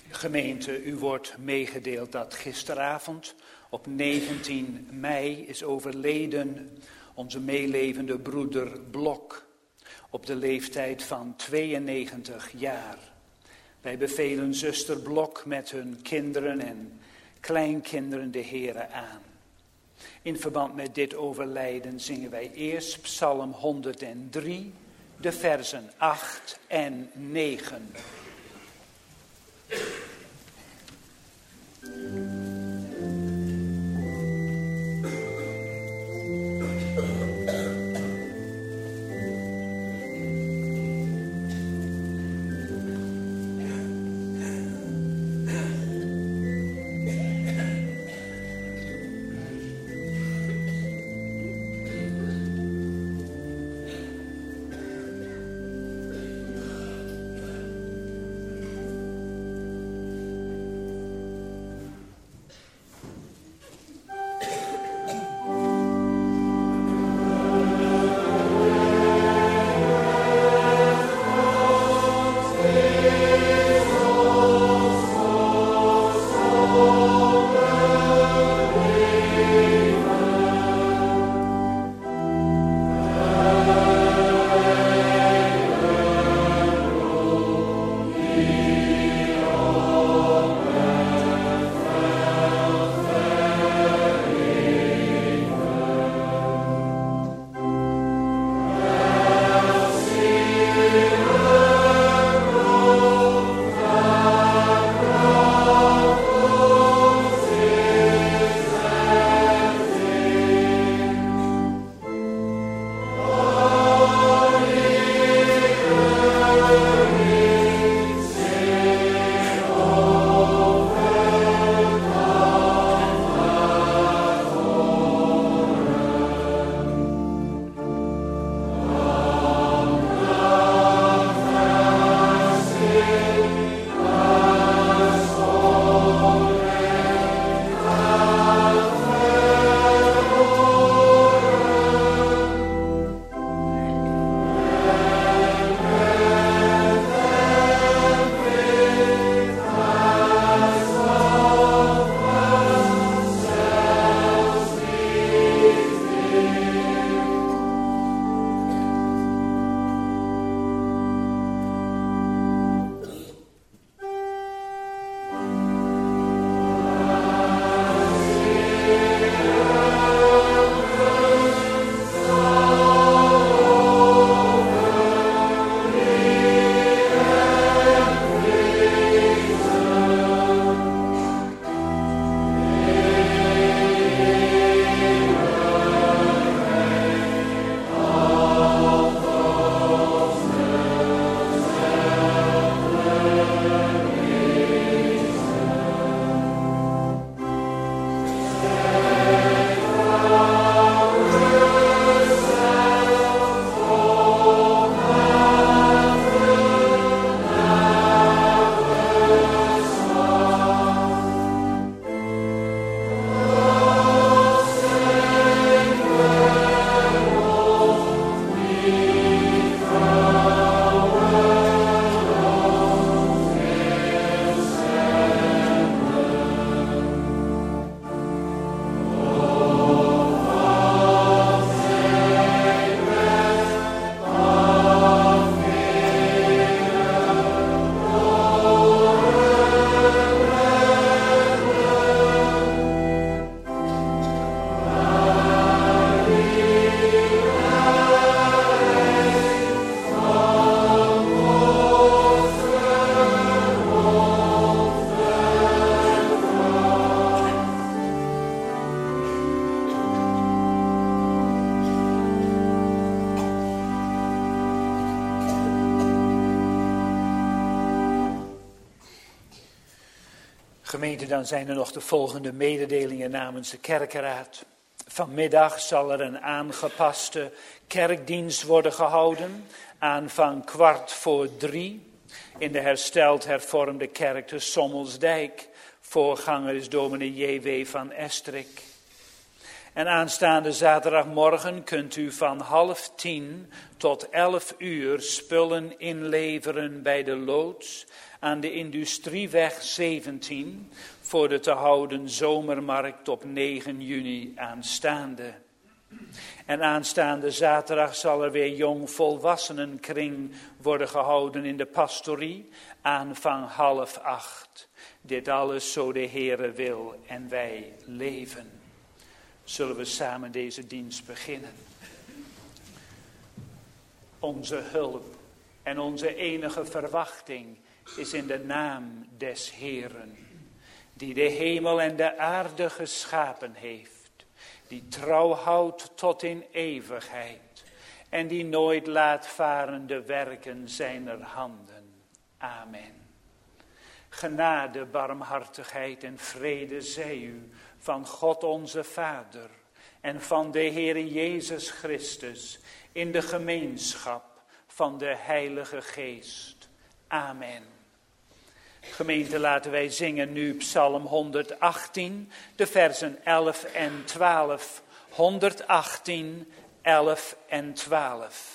Gemeente, u wordt meegedeeld dat gisteravond op 19 mei is overleden onze meelevende broeder Blok op de leeftijd van 92 jaar. Wij bevelen zuster Blok met hun kinderen en kleinkinderen de Here aan. In verband met dit overlijden zingen wij eerst Psalm 103, de versen 8 en 9. Gemeente, dan zijn er nog de volgende mededelingen namens de kerkenraad. Vanmiddag zal er een aangepaste kerkdienst worden gehouden, aanvang 2:15 in de hersteld hervormde kerk te Sommelsdijk. Voorganger is dominee J.W. van Estrik. En aanstaande zaterdagmorgen kunt u van 9:30 tot 11 spullen inleveren bij de loods aan de Industrieweg 17 voor de te houden zomermarkt op 9 juni aanstaande. En aanstaande zaterdag zal er weer jongvolwassenenkring worden gehouden in de pastorie, aanvang 7:30. Dit alles zo de Heere wil en wij leven. Zullen we samen deze dienst beginnen. Onze hulp en onze enige verwachting is in de naam des Heeren, die de hemel en de aarde geschapen heeft, die trouw houdt tot in eeuwigheid en die nooit laat varen de werken zijner handen. Amen. Genade, barmhartigheid en vrede zij u van God onze Vader en van de Heere Jezus Christus in de gemeenschap van de Heilige Geest. Amen. Gemeente, laten wij zingen nu Psalm 118, de versen 11 en 12. 118, 11 en 12.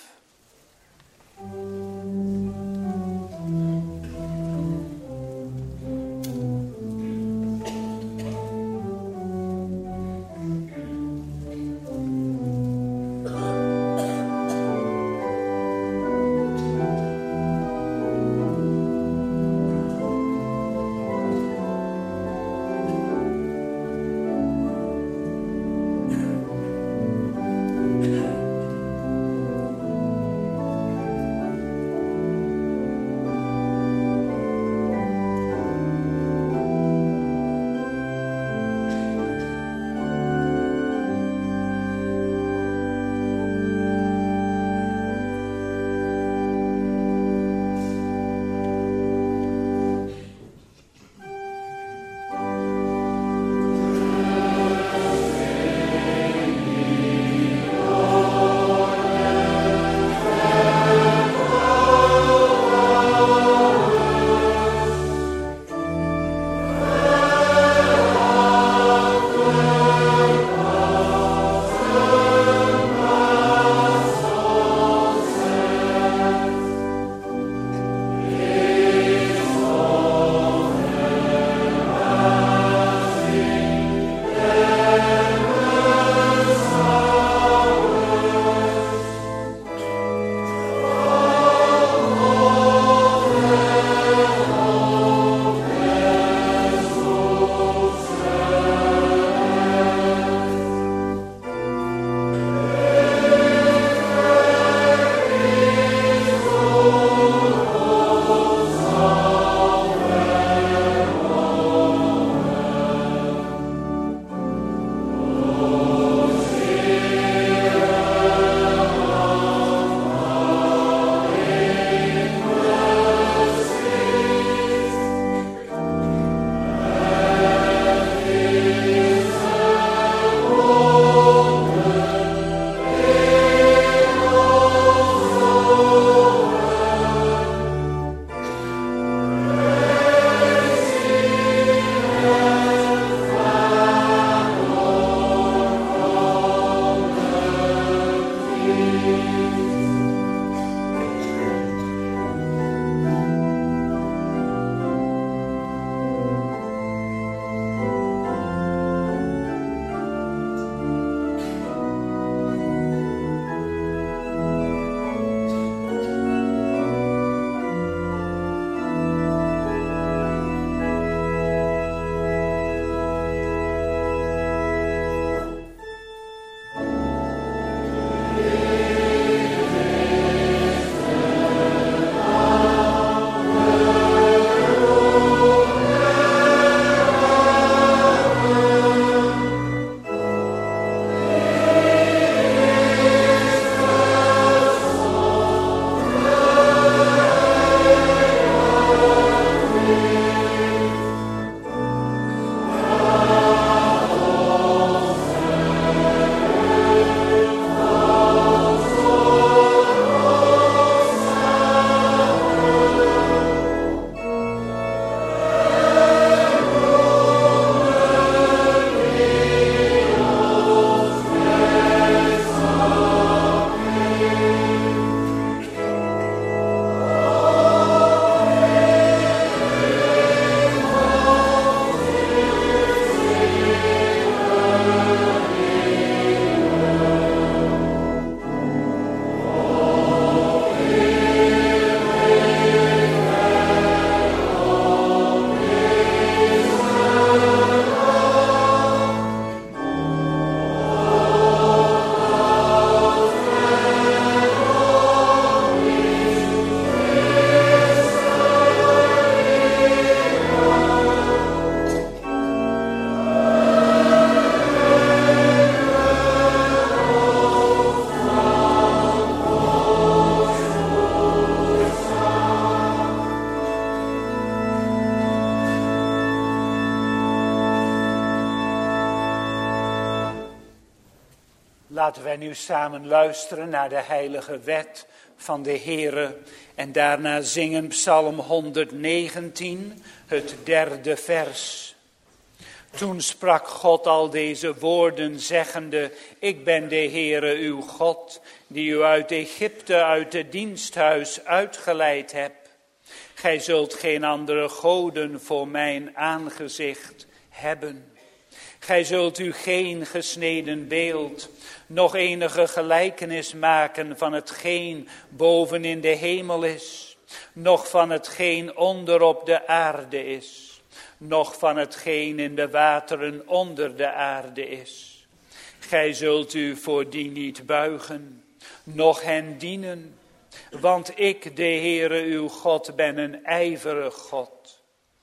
Laten wij nu samen luisteren naar de heilige wet van de Heere en daarna zingen Psalm 119, het 3e vers. Toen sprak God al deze woorden zeggende, ik ben de Heere uw God, die u uit Egypte, uit het diensthuis uitgeleid hebt. Gij zult geen andere goden voor mijn aangezicht hebben. Gij zult u geen gesneden beeld, nog enige gelijkenis maken van hetgeen boven in de hemel is, noch van hetgeen onder op de aarde is, noch van hetgeen in de wateren onder de aarde is. Gij zult u voor die niet buigen, noch hen dienen, want ik, de Heere uw God, ben een ijverig God,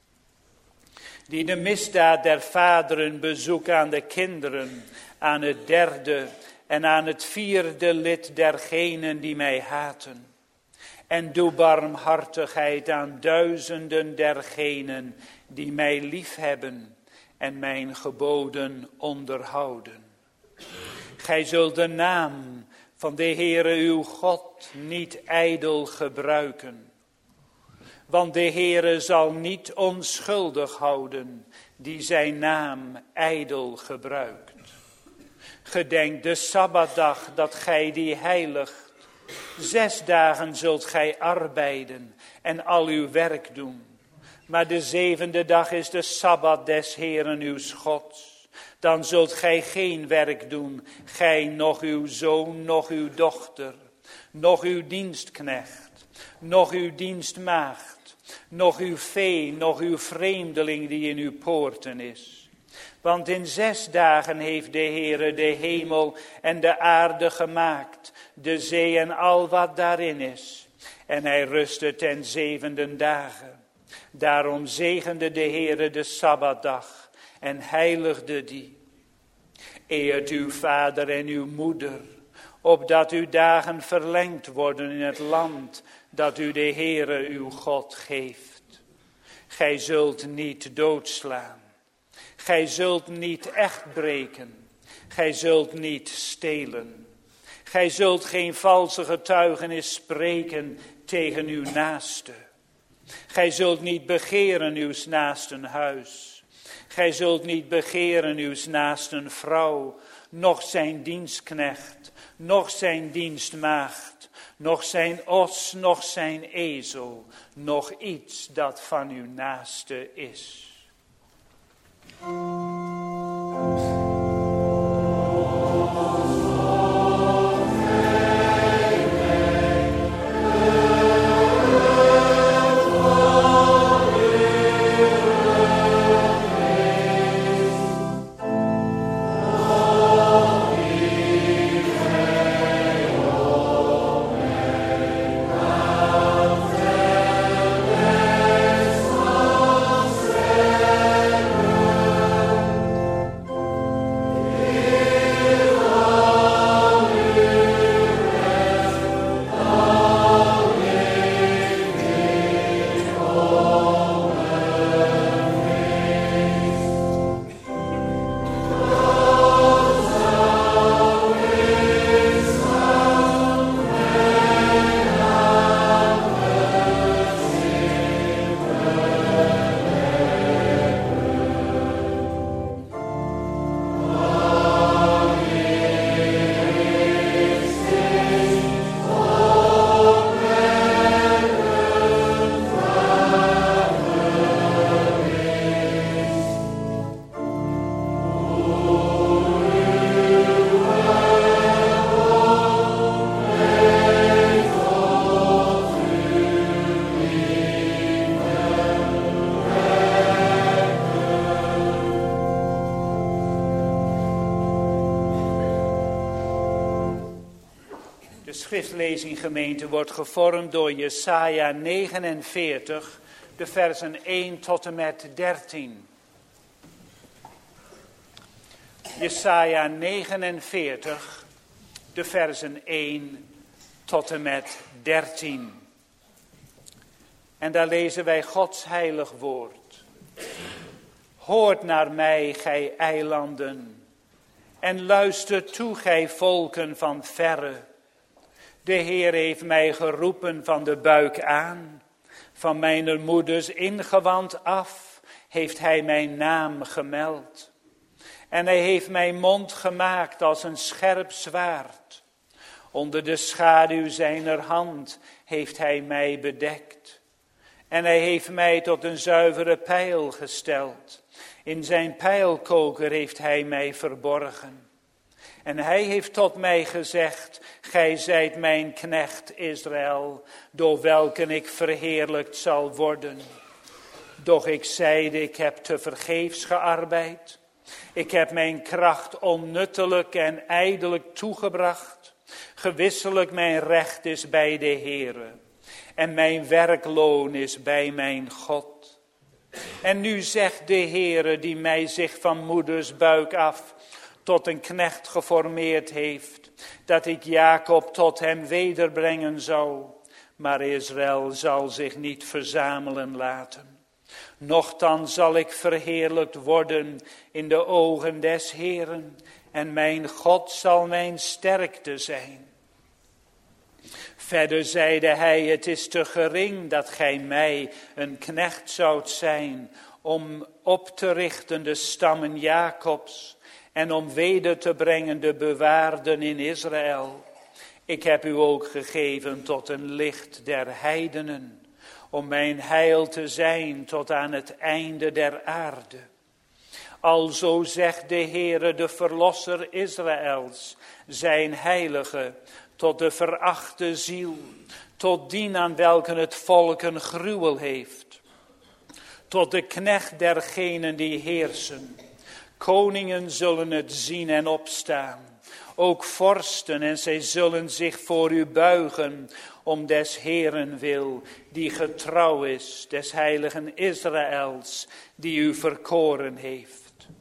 die de misdaad der vaderen bezoekt aan de kinderen, aan het 3e en aan het 4e lid dergenen die mij haten. En doe barmhartigheid aan duizenden dergenen die mij liefhebben en mijn geboden onderhouden. Gij zult de naam van de Heere uw God niet ijdel gebruiken. Want de Heere zal niet onschuldig houden die zijn naam ijdel gebruikt. Gedenk de Sabbatdag dat gij die heiligt. 6 dagen zult gij arbeiden en al uw werk doen. Maar de 7e dag is de Sabbat des Heeren uw Gods. Dan zult gij geen werk doen, gij, noch uw zoon, noch uw dochter, noch uw dienstknecht, noch uw dienstmaagd, noch uw vee, noch uw vreemdeling die in uw poorten is. Want in 6 dagen heeft de Heere de hemel en de aarde gemaakt, de zee en al wat daarin is. En hij rustte ten 7e dagen. Daarom zegende de Heere de Sabbatdag en heiligde die. Eert uw vader en uw moeder, opdat uw dagen verlengd worden in het land dat u de Heere uw God geeft. Gij zult niet doodslaan. Gij zult niet echt breken. Gij zult niet stelen. Gij zult geen valse getuigenis spreken tegen uw naaste. Gij zult niet begeren uw naasten huis. Gij zult niet begeren uw naasten vrouw, noch zijn dienstknecht, noch zijn dienstmaagd, noch zijn os, noch zijn ezel, noch iets dat van uw naaste is. De schriftlezing, gemeente, wordt gevormd door Jesaja 49, de versen 1 tot en met 13. Jesaja 49, de versen 1 tot en met 13. En daar lezen wij Gods heilig woord. Hoort naar mij, gij eilanden, En luister toe, gij volken van verre. De Heer heeft mij geroepen van de buik aan. Van mijn moeders ingewand af heeft hij mijn naam gemeld. En hij heeft mijn mond gemaakt als een scherp zwaard. Onder de schaduw zijner hand heeft hij mij bedekt. En hij heeft mij tot een zuivere pijl gesteld. In zijn pijlkoker heeft hij mij verborgen. En hij heeft tot mij gezegd, gij zijt mijn knecht Israël, door welken ik verheerlijkt zal worden. Doch ik zeide, ik heb tevergeefs gearbeid. Ik heb mijn kracht onnuttelijk en ijdelijk toegebracht. Gewisselijk mijn recht is bij de Heere. En mijn werkloon is bij mijn God. En nu zegt de Heere, die mij zich van moeders buik af tot een knecht geformeerd heeft, dat ik Jacob tot hem wederbrengen zou. Maar Israël zal zich niet verzamelen laten. Nochtans zal ik verheerlijkt worden in de ogen des Heeren. En mijn God zal mijn sterkte zijn. Verder zeide hij, het is te gering dat gij mij een knecht zoudt zijn om op te richten de stammen Jacobs en om weder te brengen de bewaarden in Israël. Ik heb u ook gegeven tot een licht der heidenen, om mijn heil te zijn tot aan het einde der aarde. Alzo zegt de Heere, de verlosser Israëls, zijn heilige, tot de verachte ziel, tot dien aan welken het volk een gruwel heeft. Tot de knecht dergenen die heersen. Koningen zullen het zien en opstaan. Ook vorsten, en zij zullen zich voor u buigen, om des Heeren wil, die getrouw is, des heiligen Israëls, die u verkoren heeft.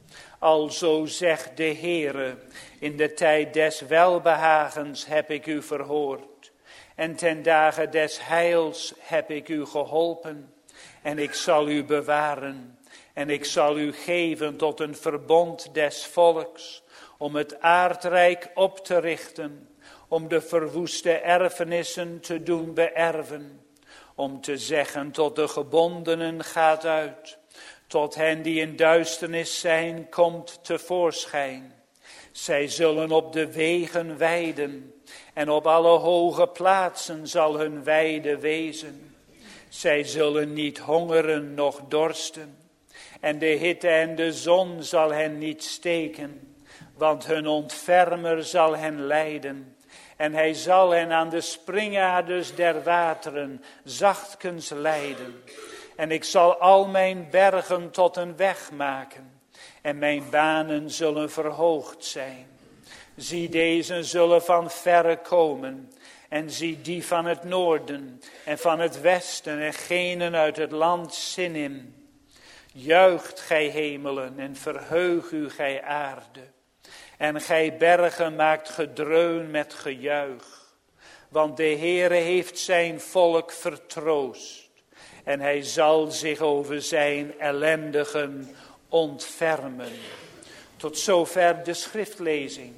Alzo zegt de Heere, in de tijd des welbehagens heb ik u verhoord. En ten dagen des heils heb ik u geholpen. En ik zal u bewaren. En ik zal u geven tot een verbond des volks. Om het aardrijk op te richten. Om de verwoeste erfenissen te doen beërven. Om te zeggen tot de gebondenen gaat uit. Tot hen die in duisternis zijn, komt tevoorschijn. Zij zullen op de wegen weiden. En op alle hoge plaatsen zal hun weide wezen. Zij zullen niet hongeren, noch dorsten. En de hitte en de zon zal hen niet steken. Want hun ontfermer zal hen leiden. En hij zal hen aan de springaders der wateren zachtkens leiden. En ik zal al mijn bergen tot een weg maken. En mijn banen zullen verhoogd zijn. Zie, deze zullen van verre komen. En zie die van het noorden en van het westen en genen uit het land Sinim. Juicht gij hemelen en verheug u gij aarde. En gij bergen maakt gedreun met gejuich. Want de Heere heeft zijn volk vertroost. En hij zal zich over zijn ellendigen ontfermen. Tot zover de schriftlezing.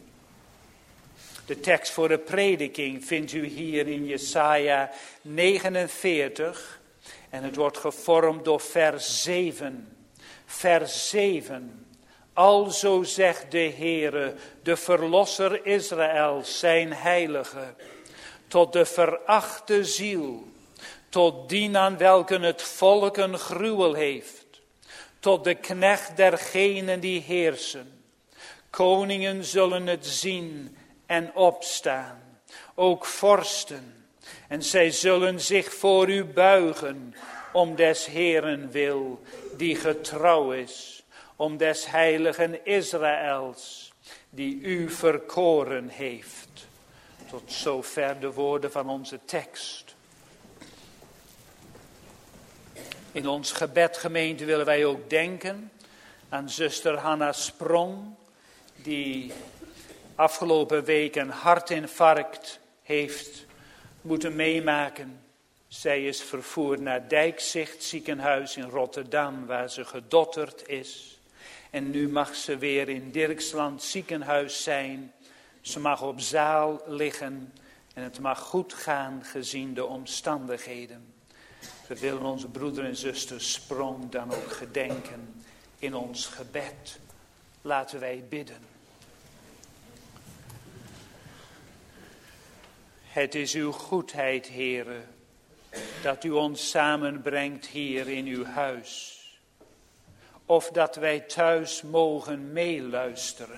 De tekst voor de prediking vindt u hier in Jesaja 49. En het wordt gevormd door vers 7. Vers 7. Alzo zegt de Heere, de verlosser Israël, zijn heilige. Tot de verachte ziel. Tot dien aan welken het volk een gruwel heeft. Tot de knecht dergenen die heersen. Koningen zullen het zien en opstaan. Ook vorsten. En zij zullen zich voor u buigen. Om des Heeren wil, die getrouw is. Om des heiligen Israëls, die u verkoren heeft. Tot zover de woorden van onze tekst. In ons gebed, gemeente, willen wij ook denken aan zuster Hanna Sprong, die afgelopen week een hartinfarct heeft moeten meemaken. Zij is vervoerd naar Dijkzicht ziekenhuis in Rotterdam, waar ze gedotterd is. En nu mag ze weer in Dirksland ziekenhuis zijn. Ze mag op zaal liggen en het mag goed gaan gezien de omstandigheden. We willen onze broeder en zuster Sprong dan ook gedenken in ons gebed. Laten wij bidden. Het is uw goedheid, Heere, dat u ons samenbrengt hier in uw huis. Of dat wij thuis mogen meeluisteren.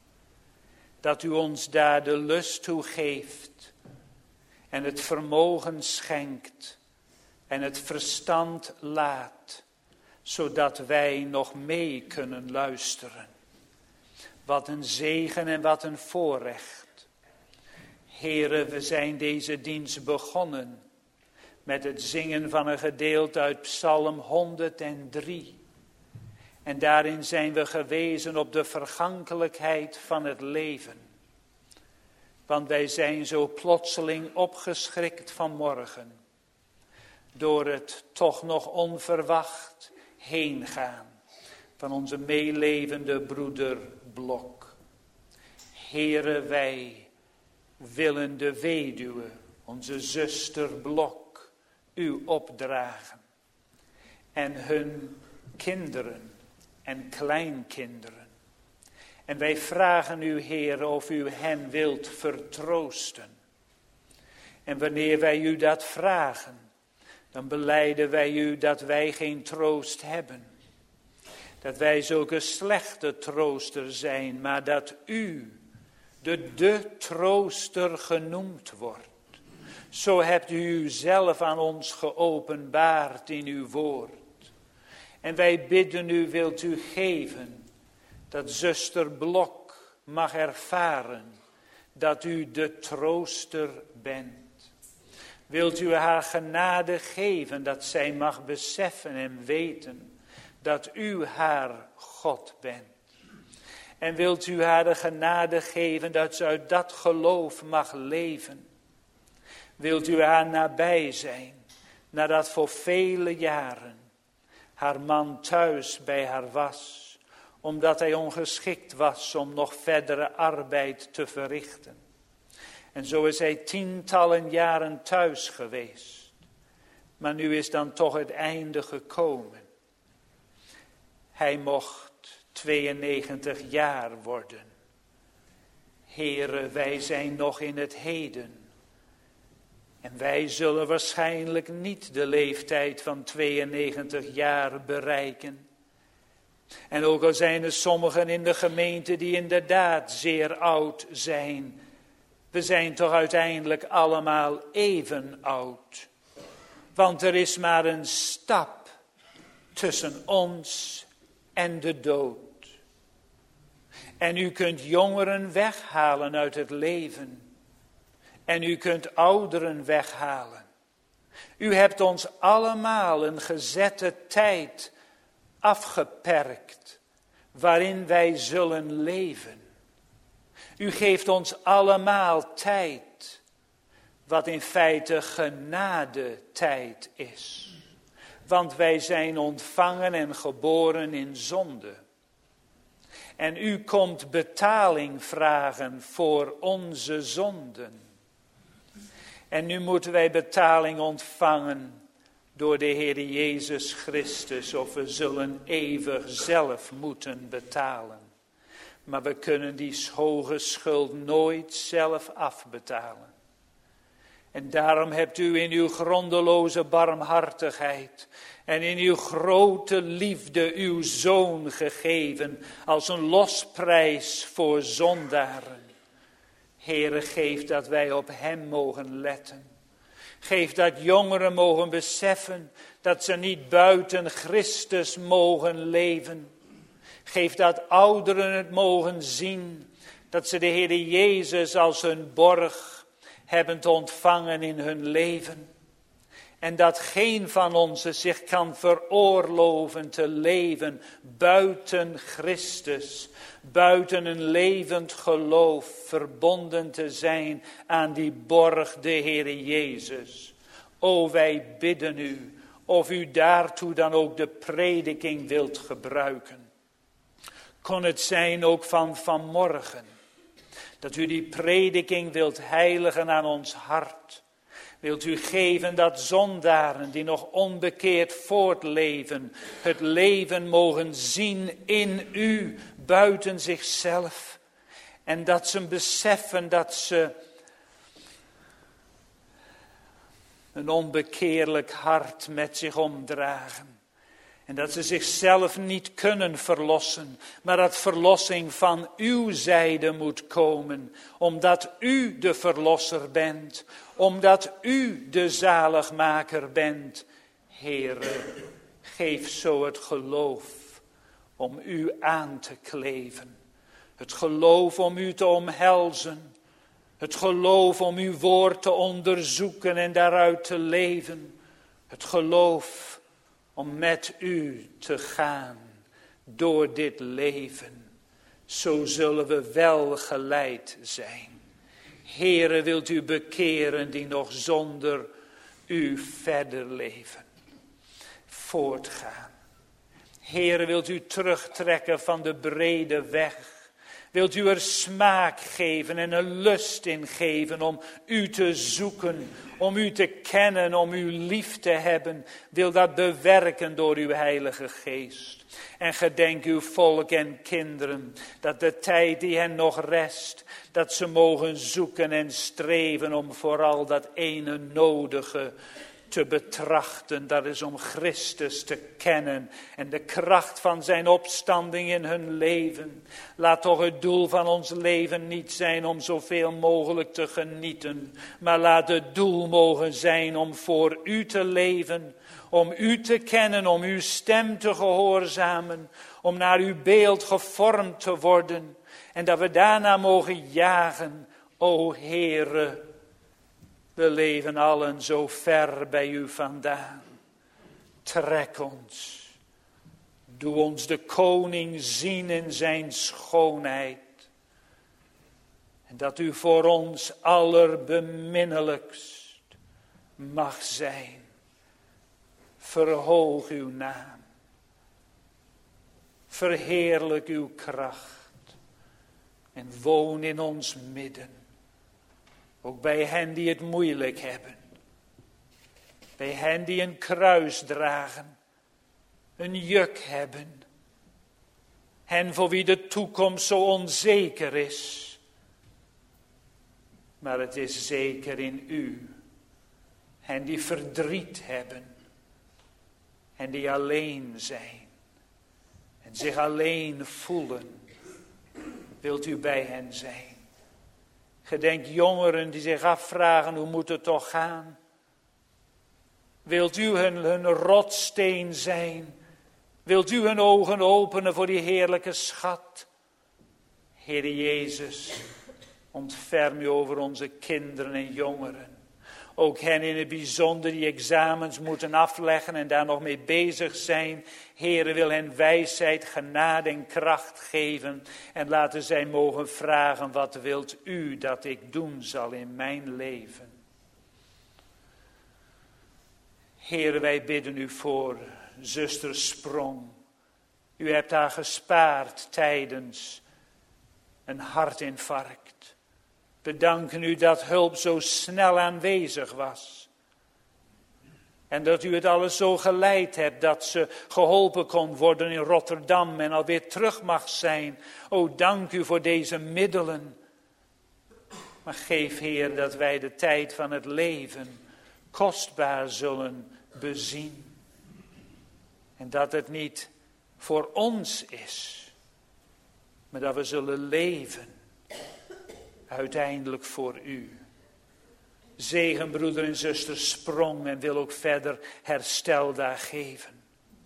Dat u ons daar de lust toe geeft en het vermogen schenkt en het verstand laat, zodat wij nog mee kunnen luisteren. Wat een zegen en wat een voorrecht. Heere, we zijn deze dienst begonnen met het zingen van een gedeelte uit Psalm 103. En daarin zijn we gewezen op de vergankelijkheid van het leven. Want wij zijn zo plotseling opgeschrikt vanmorgen door het toch nog onverwacht heengaan van onze meelevende broeder Blok. Heere, wij willen de weduwe, onze zuster Blok, u opdragen. En hun kinderen en kleinkinderen. En wij vragen u, Heer, of u hen wilt vertroosten. En wanneer wij u dat vragen, dan belijden wij u dat wij geen troost hebben. Dat wij zulke slechte trooster zijn, maar dat u de trooster genoemd wordt. Zo hebt u zelf aan ons geopenbaard in uw woord. En wij bidden u, wilt u geven dat zuster Blok mag ervaren dat u de trooster bent. Wilt u haar genade geven dat zij mag beseffen en weten dat u haar God bent. En wilt u haar de genade geven dat ze uit dat geloof mag leven. Wilt u haar nabij zijn, nadat voor vele jaren haar man thuis bij haar was, omdat hij ongeschikt was om nog verdere arbeid te verrichten. En zo is hij tientallen jaren thuis geweest. Maar nu is dan toch het einde gekomen. Hij mocht 92 jaar worden. Heere, wij zijn nog in het heden. En wij zullen waarschijnlijk niet de leeftijd van 92 jaar bereiken. En ook al zijn er sommigen in de gemeente die inderdaad zeer oud zijn. We zijn toch uiteindelijk allemaal even oud. Want er is maar een stap tussen ons en de dood. En u kunt jongeren weghalen uit het leven. En u kunt ouderen weghalen. U hebt ons allemaal een gezette tijd afgeperkt waarin wij zullen leven. U geeft ons allemaal tijd, wat in feite genadetijd is. Want wij zijn ontvangen en geboren in zonde. En u komt betaling vragen voor onze zonden. En nu moeten wij betaling ontvangen door de Heer Jezus Christus, of we zullen eeuwig zelf moeten betalen. Maar we kunnen die hoge schuld nooit zelf afbetalen. En daarom hebt u in uw grondeloze barmhartigheid en in uw grote liefde uw Zoon gegeven als een losprijs voor zondaren. Heere, geef dat wij op hem mogen letten. Geef dat jongeren mogen beseffen dat ze niet buiten Christus mogen leven. Geef dat ouderen het mogen zien dat ze de Heer Jezus als hun borg hebben te ontvangen in hun leven. En dat geen van ons zich kan veroorloven te leven buiten Christus. Buiten een levend geloof verbonden te zijn aan die borg, de Heer Jezus. O, wij bidden u of u daartoe dan ook de prediking wilt gebruiken. Kon het zijn ook van vanmorgen. Dat u die prediking wilt heiligen aan ons hart. Wilt u geven dat zondaren die nog onbekeerd voortleven, het leven mogen zien in u, buiten zichzelf. En dat ze beseffen dat ze een onbekeerlijk hart met zich omdragen. En dat ze zichzelf niet kunnen verlossen, maar dat verlossing van uw zijde moet komen. Omdat u de verlosser bent, omdat u de zaligmaker bent. Heere, geef zo het geloof om u aan te kleven. Het geloof om u te omhelzen. Het geloof om uw woord te onderzoeken en daaruit te leven. Het geloof om met u te gaan door dit leven. Zo zullen we wel geleid zijn. Heere, wilt u bekeren die nog zonder u verder leven. Voortgaan. Heere, wilt u terugtrekken van de brede weg. Wilt u er smaak geven en een lust in geven om u te zoeken, om u te kennen, om u lief te hebben. Wil dat bewerken door uw Heilige Geest. En gedenk uw volk en kinderen, dat de tijd die hen nog rest, dat ze mogen zoeken en streven om vooral dat ene nodige te betrachten. Dat is om Christus te kennen en de kracht van zijn opstanding in hun leven. Laat toch het doel van ons leven niet zijn om zoveel mogelijk te genieten. Maar laat het doel mogen zijn om voor u te leven. Om u te kennen, om uw stem te gehoorzamen. Om naar uw beeld gevormd te worden. En dat we daarna mogen jagen. O Heere, we leven allen zo ver bij u vandaan. Trek ons. Doe ons de koning zien in zijn schoonheid. En dat u voor ons allerbeminnelijkst mag zijn. Verhoog uw naam. Verheerlijk uw kracht. En woon in ons midden. Ook bij hen die het moeilijk hebben. Bij hen die een kruis dragen. Een juk hebben. Hen voor wie de toekomst zo onzeker is. Maar het is zeker in u. Hen die verdriet hebben. En die alleen zijn. En zich alleen voelen. Wilt u bij hen zijn. Gedenk jongeren die zich afvragen, hoe moet het toch gaan? Wilt u hun rotsteen zijn? Wilt u hun ogen openen voor die heerlijke schat? Heer Jezus, ontferm u over onze kinderen en jongeren. Ook hen in het bijzonder die examens moeten afleggen en daar nog mee bezig zijn. Heere, wil hen wijsheid, genade en kracht geven. En laten zij mogen vragen, wat wilt u dat ik doen zal in mijn leven? Heere, wij bidden u voor zuster Sprong. U hebt haar gespaard tijdens een hartinfarct. We danken u dat hulp zo snel aanwezig was. En dat u het alles zo geleid hebt dat ze geholpen kon worden in Rotterdam en alweer terug mag zijn. O, dank u voor deze middelen. Maar geef, Heer, dat wij de tijd van het leven kostbaar zullen bezien. En dat het niet voor ons is, maar dat we zullen leven. Uiteindelijk voor u. Zegen broeder en zuster Sprong en wil ook verder herstel daar geven.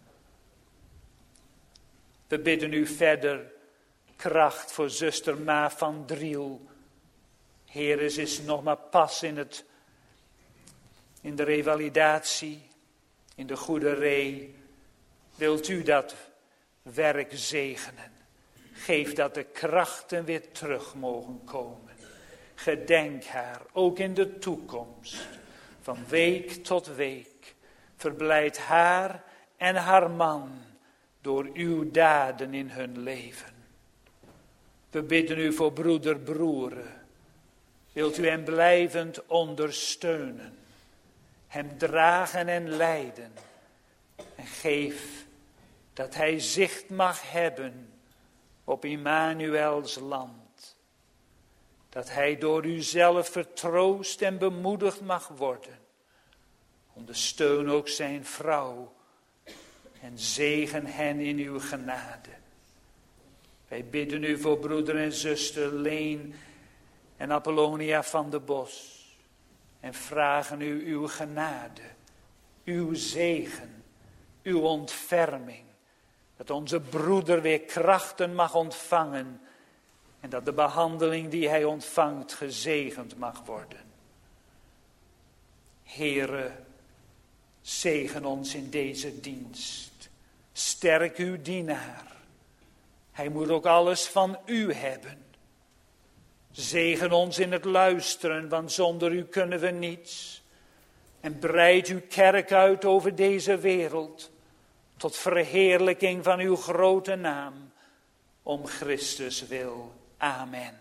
We bidden u verder kracht voor zuster Ma van Driel. Heer, ze is nog maar pas in de revalidatie, in de goede ree. Wilt u dat werk zegenen? Geef dat de krachten weer terug mogen komen. Gedenk haar, ook in de toekomst, van week tot week. Verblijd haar en haar man door uw daden in hun leven. We bidden u voor broeder Broeren. Wilt u hem blijvend ondersteunen, hem dragen en leiden. En geef dat hij zicht mag hebben op Immanuels land. Dat hij door u zelf vertroost en bemoedigd mag worden. Ondersteun ook zijn vrouw en zegen hen in uw genade. Wij bidden u voor broeder en zuster Leen en Apollonia van de Bos. En vragen u uw genade, uw zegen, uw ontferming. Dat onze broeder weer krachten mag ontvangen. En dat de behandeling die hij ontvangt gezegend mag worden. Heere, zegen ons in deze dienst. Sterk uw dienaar. Hij moet ook alles van u hebben. Zegen ons in het luisteren, want zonder u kunnen we niets. En breid uw kerk uit over deze wereld, tot verheerlijking van uw grote naam, om Christus wil. Amen.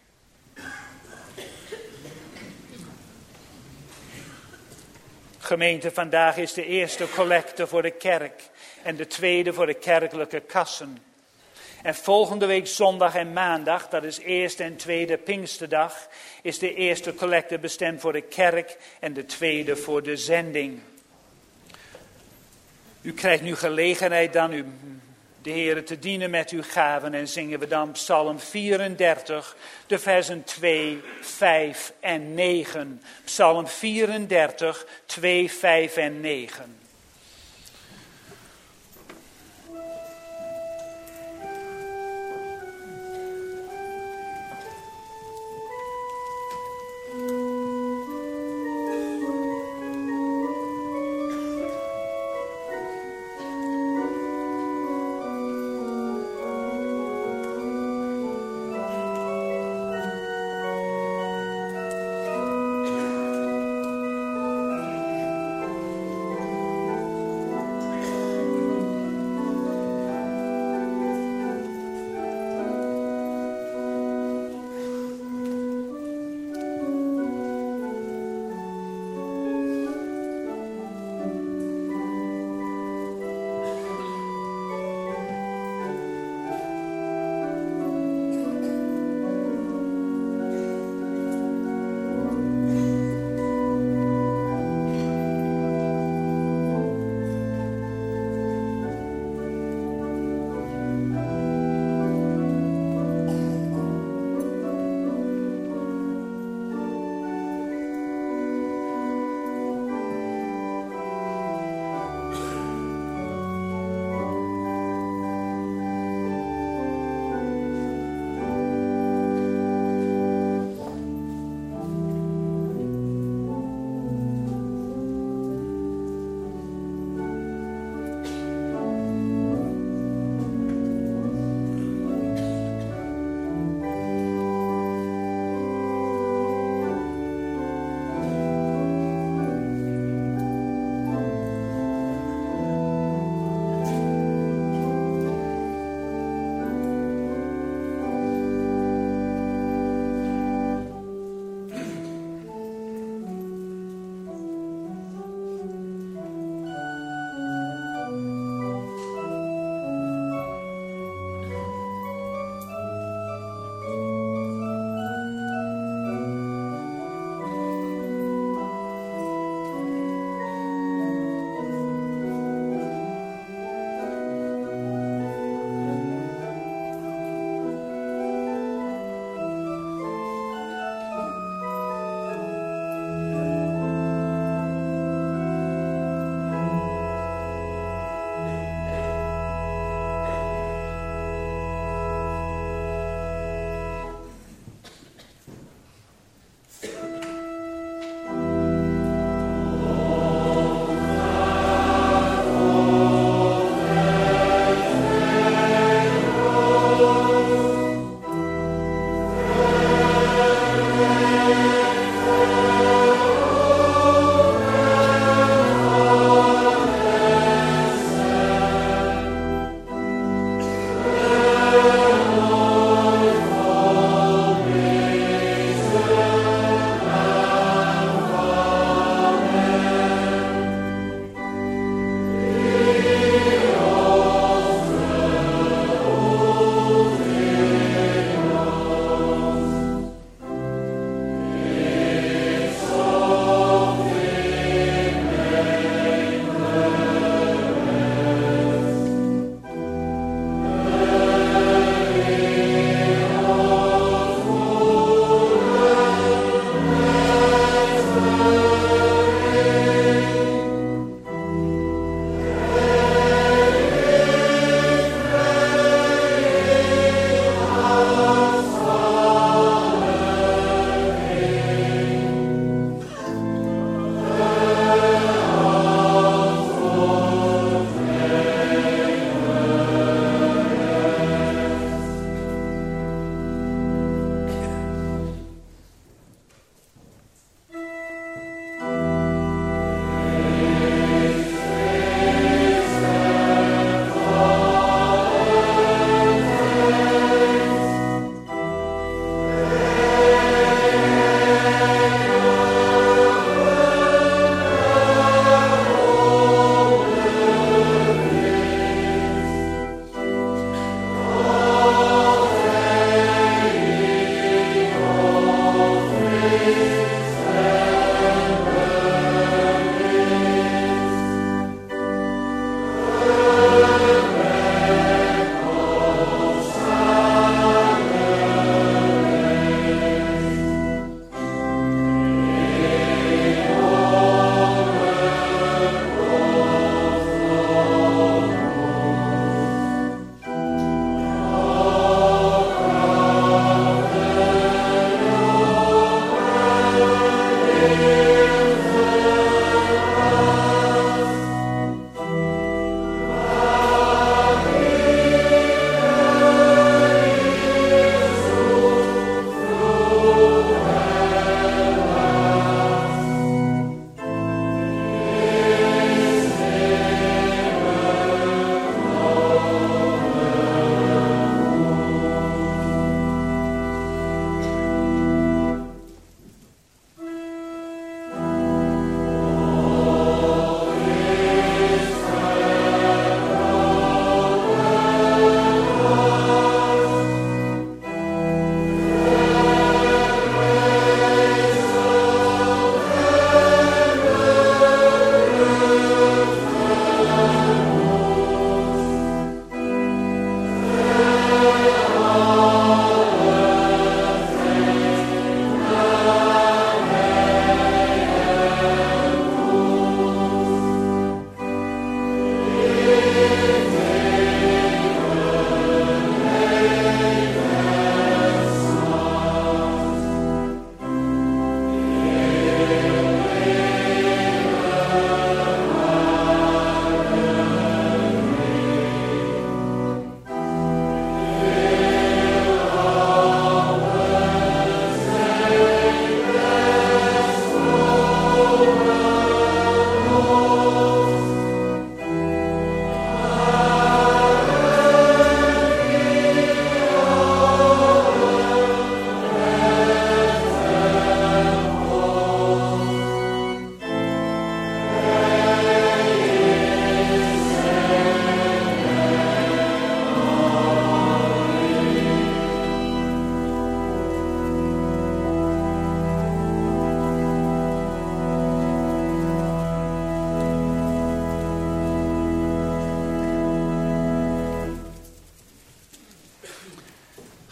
Gemeente, vandaag is de eerste collecte voor de kerk en de tweede voor de kerkelijke kassen. En volgende week zondag en maandag, dat is eerste en tweede Pinksterdag, is de eerste collecte bestemd voor de kerk en de tweede voor de zending. U krijgt nu gelegenheid dan de Heere te dienen met uw gaven en zingen we dan Psalm 34, de versen 2, 5 en 9. Psalm 34, 2, 5 en 9.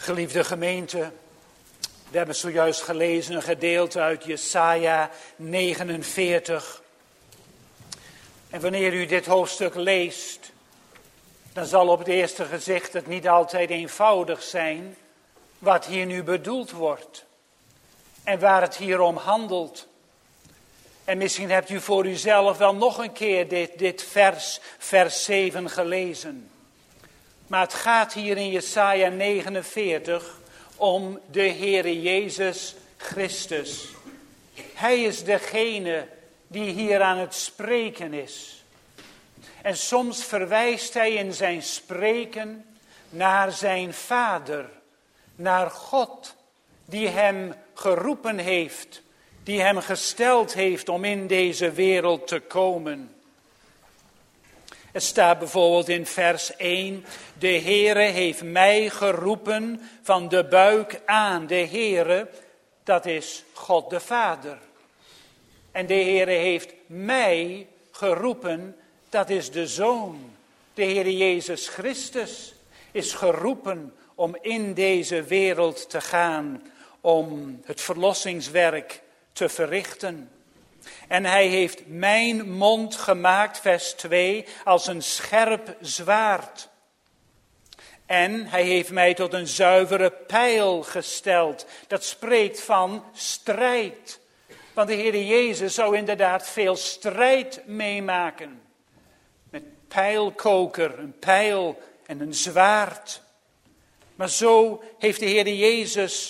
Geliefde gemeente, we hebben zojuist gelezen een gedeelte uit Jesaja 49. En wanneer u dit hoofdstuk leest, dan zal op het eerste gezicht het niet altijd eenvoudig zijn wat hier nu bedoeld wordt. En waar het hier om handelt. En misschien hebt u voor uzelf wel nog een keer dit vers 7 gelezen. Maar het gaat hier in Jesaja 49 om de Heere Jezus Christus. Hij is degene die hier aan het spreken is. En soms verwijst hij in zijn spreken naar zijn Vader, naar God, die hem geroepen heeft, die hem gesteld heeft om in deze wereld te komen. Er staat bijvoorbeeld in vers 1, de Heere heeft mij geroepen van de buik aan. De Heere, dat is God de Vader. En de Heere heeft mij geroepen, dat is de Zoon. De Heere Jezus Christus is geroepen om in deze wereld te gaan, om het verlossingswerk te verrichten. En hij heeft mijn mond gemaakt, vers 2, als een scherp zwaard. En hij heeft mij tot een zuivere pijl gesteld. Dat spreekt van strijd. Want de Heer Jezus zou inderdaad veel strijd meemaken. Met pijlkoker, een pijl en een zwaard. Maar zo heeft de Heer Jezus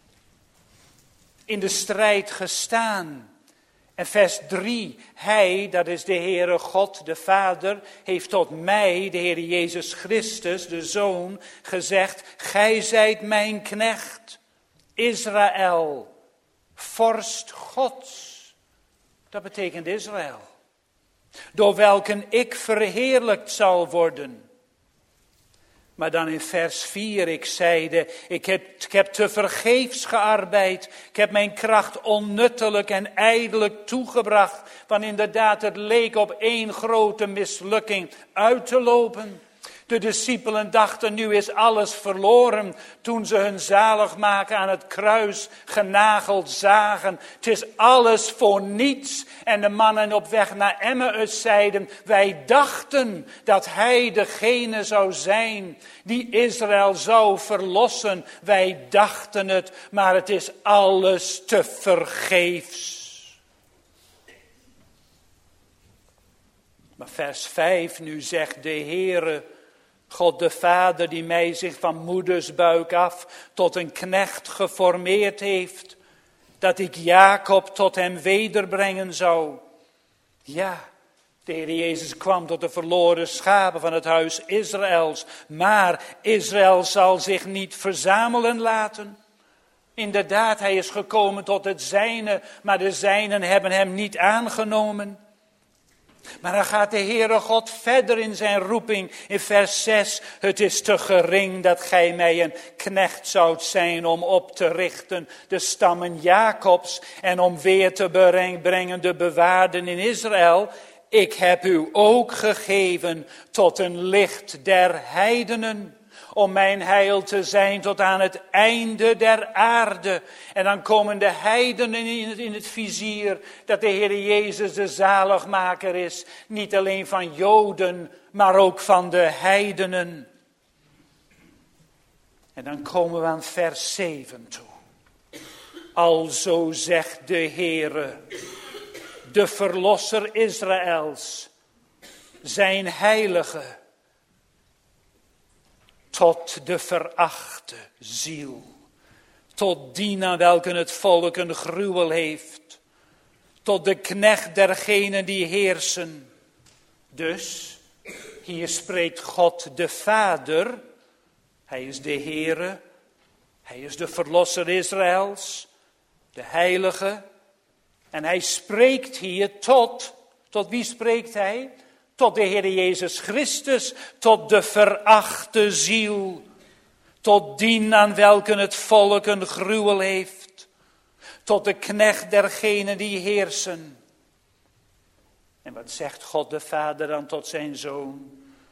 in de strijd gestaan. En vers 3, hij, dat is de Heere God, de Vader, heeft tot mij, de Heere Jezus Christus, de Zoon, gezegd, gij zijt mijn knecht, Israël, vorst Gods. Dat betekent Israël. Door welken ik verheerlijkt zal worden. Maar dan in vers 4, ik zeide, ik heb te vergeefs gearbeid. Ik heb mijn kracht onnuttelijk en ijdelijk toegebracht. Want inderdaad, het leek op één grote mislukking uit te lopen. De discipelen dachten, nu is alles verloren. Toen ze hun zaligmaker aan het kruis genageld zagen. Het is alles voor niets. En de mannen op weg naar Emmaus zeiden, wij dachten dat hij degene zou zijn die Israël zou verlossen. Wij dachten het, maar het is alles te vergeefs. Maar vers 5 nu zegt de Heere, God de Vader die mij zich van moedersbuik af tot een knecht geformeerd heeft, dat ik Jacob tot hem wederbrengen zou. Ja, de Heer Jezus kwam tot de verloren schapen van het huis Israëls, maar Israël zal zich niet verzamelen laten. Inderdaad, hij is gekomen tot het zijne, maar de zijnen hebben hem niet aangenomen. Maar dan gaat de Heere God verder in zijn roeping in vers 6. Het is te gering dat gij mij een knecht zoudt zijn om op te richten de stammen Jacobs en om weer te brengen de bewaarden in Israël. Ik heb u ook gegeven tot een licht der heidenen. Om mijn heil te zijn tot aan het einde der aarde. En dan komen de heidenen in het vizier dat de Heer Jezus de zaligmaker is. Niet alleen van Joden, maar ook van de heidenen. En dan komen we aan vers 7 toe. Alzo zegt de Heere, de verlosser Israëls, zijn heilige, tot de verachte ziel, tot die aan welke het volk een gruwel heeft, tot de knecht dergenen die heersen. Dus, hier spreekt God de Vader, hij is de Heere, hij is de verlosser Israëls, de heilige, en hij spreekt hier tot wie spreekt hij? Tot de Heer Jezus Christus, tot de verachte ziel, tot die aan welke het volk een gruwel heeft, tot de knecht dergenen die heersen. En wat zegt God de Vader dan tot zijn Zoon?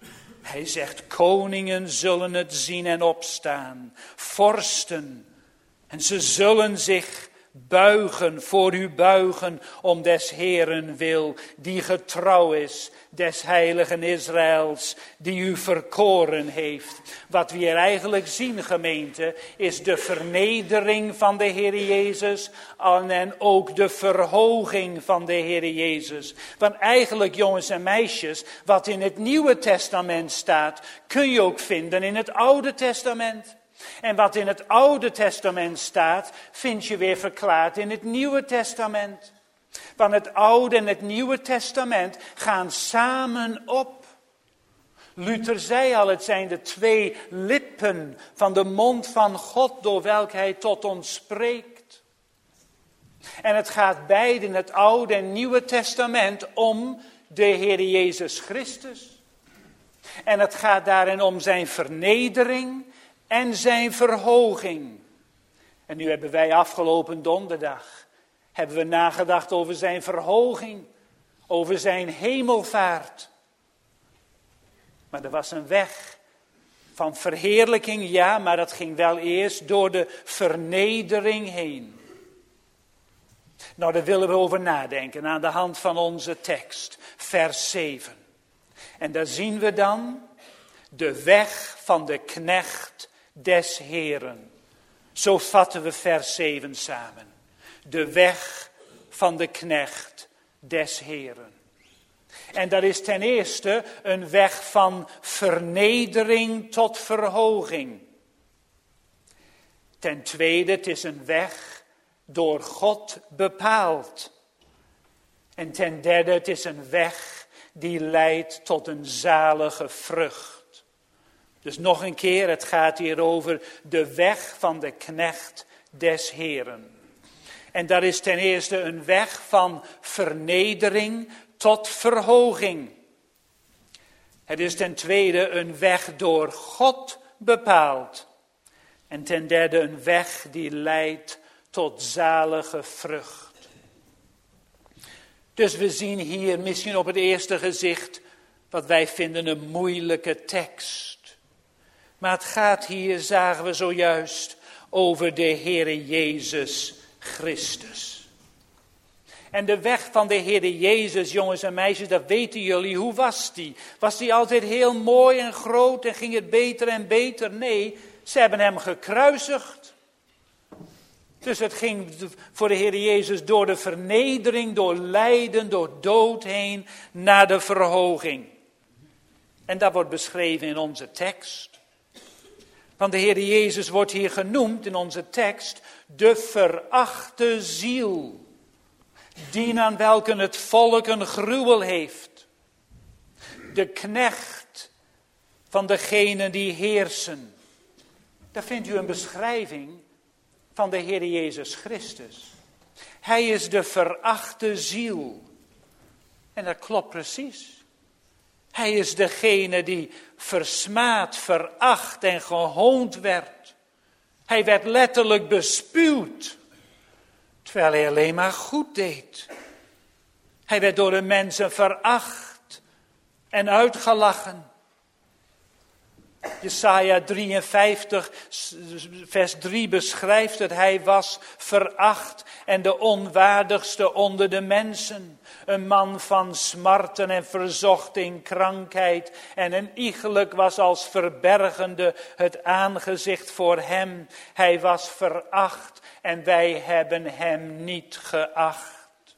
Hij zegt, koningen zullen het zien en opstaan, vorsten, en ze zullen zich buigen, voor u buigen, om des Heeren wil, die getrouw is, des heiligen Israëls, die u verkoren heeft. Wat we hier eigenlijk zien, gemeente, is de vernedering van de Heer Jezus en ook de verhoging van de Heer Jezus. Want eigenlijk, jongens en meisjes, wat in het Nieuwe Testament staat, kun je ook vinden in het Oude Testament. En wat in het Oude Testament staat, vind je weer verklaard in het Nieuwe Testament. Want het Oude en het Nieuwe Testament gaan samen op. Luther zei al, het zijn de twee lippen van de mond van God door welke hij tot ons spreekt. En het gaat beide in het Oude en Nieuwe Testament om de Heer Jezus Christus. En het gaat daarin om zijn vernedering en zijn verhoging. En nu hebben wij afgelopen donderdag, hebben we nagedacht over zijn verhoging, over zijn hemelvaart. Maar er was een weg van verheerlijking, ja, maar dat ging wel eerst door de vernedering heen. Nou, daar willen we over nadenken aan de hand van onze tekst, vers 7. En daar zien we dan de weg van de knecht des Heeren. Zo vatten we vers 7 samen. De weg van de knecht des Heeren. En dat is ten eerste een weg van vernedering tot verhoging. Ten tweede, het is een weg door God bepaald. En ten derde, het is een weg die leidt tot een zalige vrucht. Dus nog een keer, het gaat hier over de weg van de knecht des Heeren. En dat is ten eerste een weg van vernedering tot verhoging. Het is ten tweede een weg door God bepaald. En ten derde een weg die leidt tot zalige vrucht. Dus we zien hier misschien op het eerste gezicht wat wij vinden een moeilijke tekst. Maar het gaat hier, zagen we zojuist, over de Heere Jezus Christus. En de weg van de Heere Jezus, jongens en meisjes, dat weten jullie, hoe was die? Was die altijd heel mooi en groot en ging het beter en beter? Nee, ze hebben hem gekruisigd. Dus het ging voor de Heer Jezus door de vernedering, door lijden, door dood heen naar de verhoging. En dat wordt beschreven in onze tekst. Want de Heer Jezus wordt hier genoemd in onze tekst de verachte ziel, die aan welke het volk een gruwel heeft. De knecht van degenen die heersen. Daar vindt u een beschrijving van de Heer Jezus Christus. Hij is de verachte ziel. En dat klopt precies. Hij is degene die versmaad, veracht en gehoond werd. Hij werd letterlijk bespuwd, terwijl hij alleen maar goed deed. Hij werd door de mensen veracht en uitgelachen. Jesaja 53, vers 3 beschrijft het. Hij was veracht en de onwaardigste onder de mensen. Een man van smarten en verzocht in krankheid. En een iegelijk was als verbergende het aangezicht voor hem. Hij was veracht en wij hebben hem niet geacht.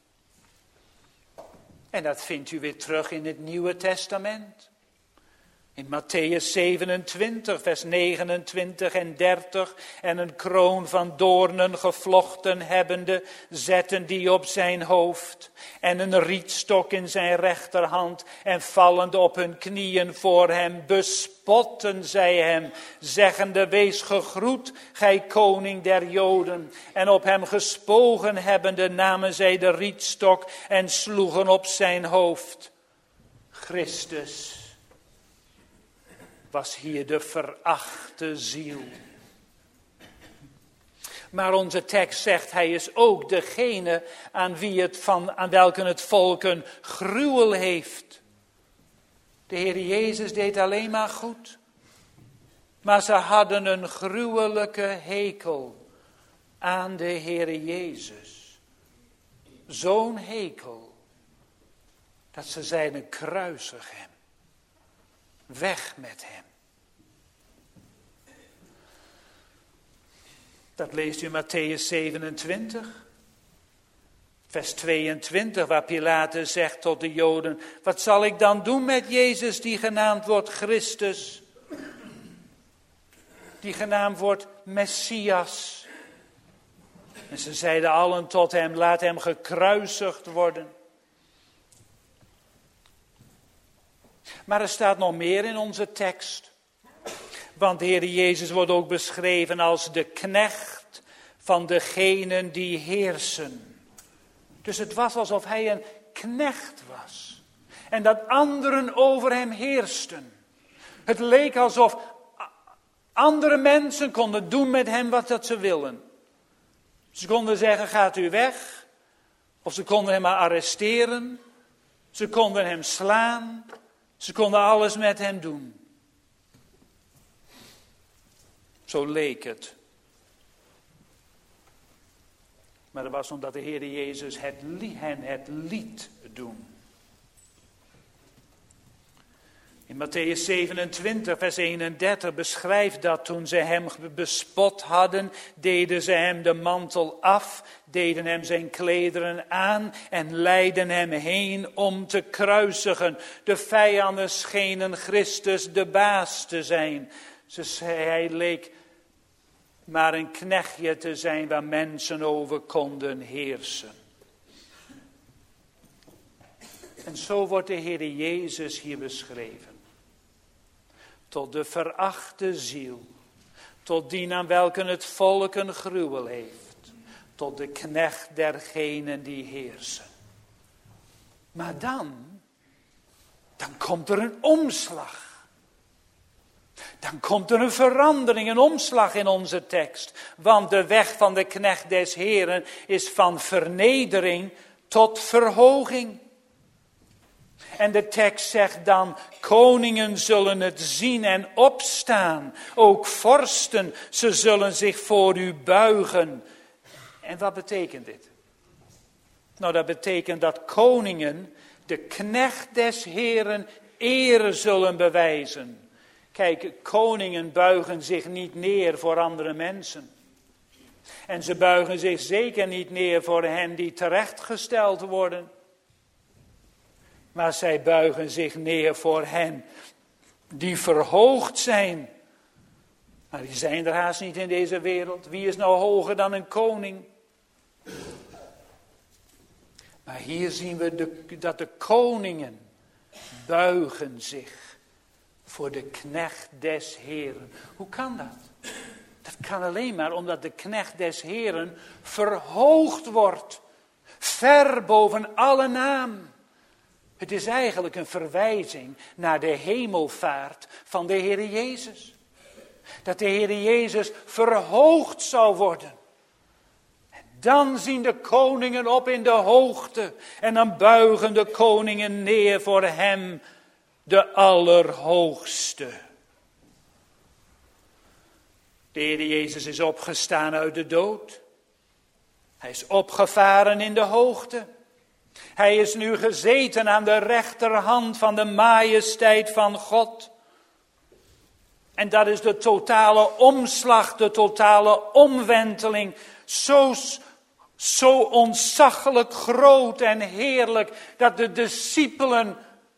En dat vindt u weer terug in het Nieuwe Testament. In Mattheüs 27, vers 29 en 30. En een kroon van doornen gevlochten hebbende, zetten die op zijn hoofd. En een rietstok in zijn rechterhand. En vallende op hun knieën voor hem, bespotten zij hem. Zeggende, wees gegroet, gij koning der Joden. En op hem gespogen hebbende, namen zij de rietstok en sloegen op zijn hoofd. Christus was hier de verachte ziel. Maar onze tekst zegt, hij is ook degene aan welke het volk een gruwel heeft. De Heer Jezus deed alleen maar goed. Maar ze hadden een gruwelijke hekel aan de Heer Jezus. Zo'n hekel dat ze zeiden: kruisig hem. Weg met hem. Dat leest u in Mattheüs 27. Vers 22, waar Pilatus zegt tot de Joden: wat zal ik dan doen met Jezus die genaamd wordt Christus? Die genaamd wordt Messias. En ze zeiden allen tot hem: laat hem gekruisigd worden. Maar er staat nog meer in onze tekst. Want de Heer Jezus wordt ook beschreven als de knecht van degenen die heersen. Dus het was alsof hij een knecht was. En dat anderen over hem heersten. Het leek alsof andere mensen konden doen met hem wat dat ze willen. Ze konden zeggen: gaat u weg. Of ze konden hem maar arresteren. Ze konden hem slaan. Ze konden alles met hem doen. Zo leek het. Maar dat was omdat de Heer Jezus hen het liet doen. In Mattheüs 27, vers 31 beschrijft dat: toen ze hem bespot hadden, deden ze hem de mantel af, deden hem zijn klederen aan en leidden hem heen om te kruisigen. De vijanden schenen Christus de baas te zijn. Hij leek maar een knechtje te zijn waar mensen over konden heersen. En zo wordt de Heer Jezus hier beschreven. Tot de verachte ziel, tot die aan welke het volk een gruwel heeft, tot de knecht dergenen die heersen. Maar dan komt er een omslag. Dan komt er een verandering, een omslag in onze tekst. Want de weg van de knecht des Heren is van vernedering tot verhoging. En de tekst zegt dan: koningen zullen het zien en opstaan. Ook vorsten, ze zullen zich voor u buigen. En wat betekent dit? Nou, dat betekent dat koningen de knecht des Heren ere zullen bewijzen. Kijk, koningen buigen zich niet neer voor andere mensen. En ze buigen zich zeker niet neer voor hen die terechtgesteld worden. Maar zij buigen zich neer voor hen die verhoogd zijn. Maar die zijn er haast niet in deze wereld. Wie is nou hoger dan een koning? Maar hier zien we dat de koningen buigen zich voor de knecht des Heren. Hoe kan dat? Dat kan alleen maar omdat de knecht des Heren verhoogd wordt. Ver boven alle naam. Het is eigenlijk een verwijzing naar de hemelvaart van de Heer Jezus. Dat de Heer Jezus verhoogd zou worden. En dan zien de koningen op in de hoogte. En dan buigen de koningen neer voor hem, de Allerhoogste. De Heer Jezus is opgestaan uit de dood. Hij is opgevaren in de hoogte. Hij is nu gezeten aan de rechterhand van de majesteit van God. En dat is de totale omslag, de totale omwenteling. Zo ontzaglijk groot en heerlijk dat de discipelen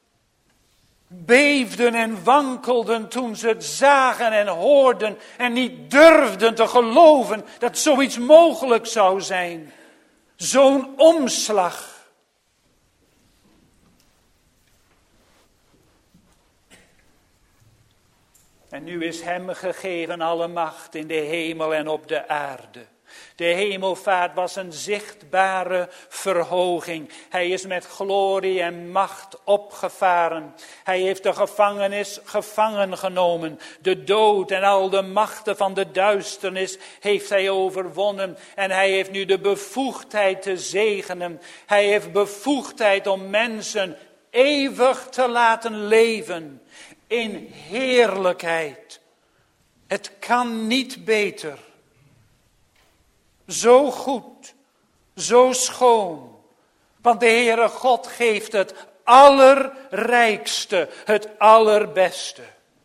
beefden en wankelden toen ze het zagen en hoorden en niet durfden te geloven dat zoiets mogelijk zou zijn. Zo'n omslag. En nu is hem gegeven alle macht in de hemel en op de aarde. De hemelvaart was een zichtbare verhoging. Hij is met glorie en macht opgevaren. Hij heeft de gevangenis gevangen genomen. De dood en al de machten van de duisternis heeft hij overwonnen. En hij heeft nu de bevoegdheid te zegenen. Hij heeft bevoegdheid om mensen eeuwig te laten leven in heerlijkheid. Het kan niet beter. Zo goed, zo schoon. Want de Heere God geeft het allerrijkste, het allerbeste.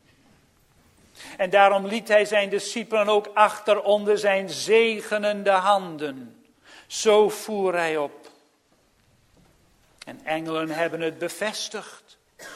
En daarom liet hij zijn discipelen ook achter onder zijn zegenende handen. Zo voer hij op. En engelen hebben het bevestigd.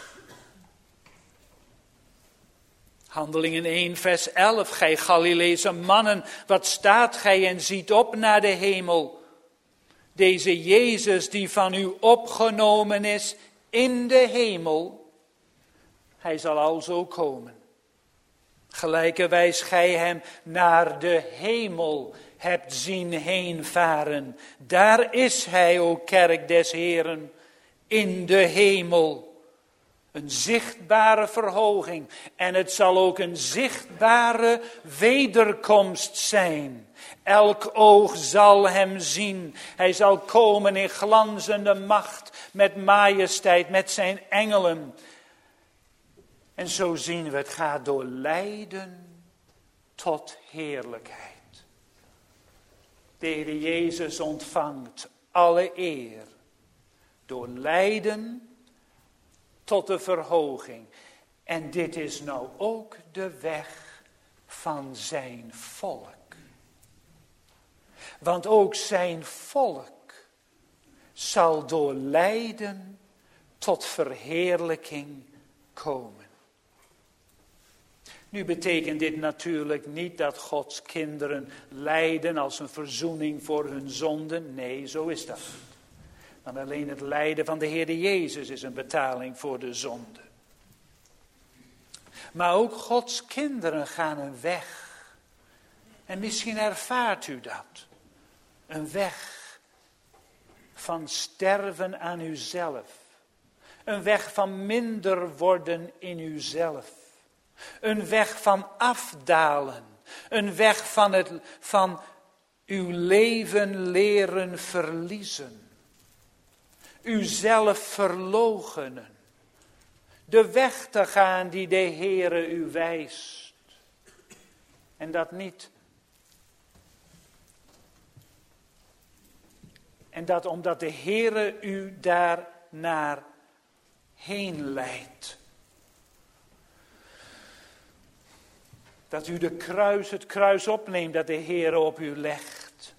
Handelingen 1 vers 11. Gij Galileese mannen, wat staat gij en ziet op naar de hemel? Deze Jezus die van u opgenomen is in de hemel, hij zal alzo komen. Gelijkerwijs gij hem naar de hemel hebt zien heenvaren. Daar is hij, o kerk des Heeren, in de hemel. Een zichtbare verhoging. En het zal ook een zichtbare wederkomst zijn. Elk oog zal hem zien. Hij zal komen in glanzende macht, met majesteit, met zijn engelen. En zo zien we, het gaat door lijden tot heerlijkheid. De Heer Jezus ontvangt alle eer door lijden tot de verhoging. En dit is nou ook de weg van zijn volk. Want ook zijn volk zal door lijden tot verheerlijking komen. Nu betekent dit natuurlijk niet dat Gods kinderen lijden als een verzoening voor hun zonden. Nee, zo is dat niet. Want alleen het lijden van de Heer Jezus is een betaling voor de zonde. Maar ook Gods kinderen gaan een weg. En misschien ervaart u dat. Een weg van sterven aan uzelf. Een weg van minder worden in uzelf. Een weg van afdalen. Een weg van uw leven leren verliezen. Uzelf verloochenen. De weg te gaan die de Heere u wijst. En dat niet. En dat omdat de Heere u daar naar heen leidt. Dat u het kruis opneemt dat de Heere op u legt.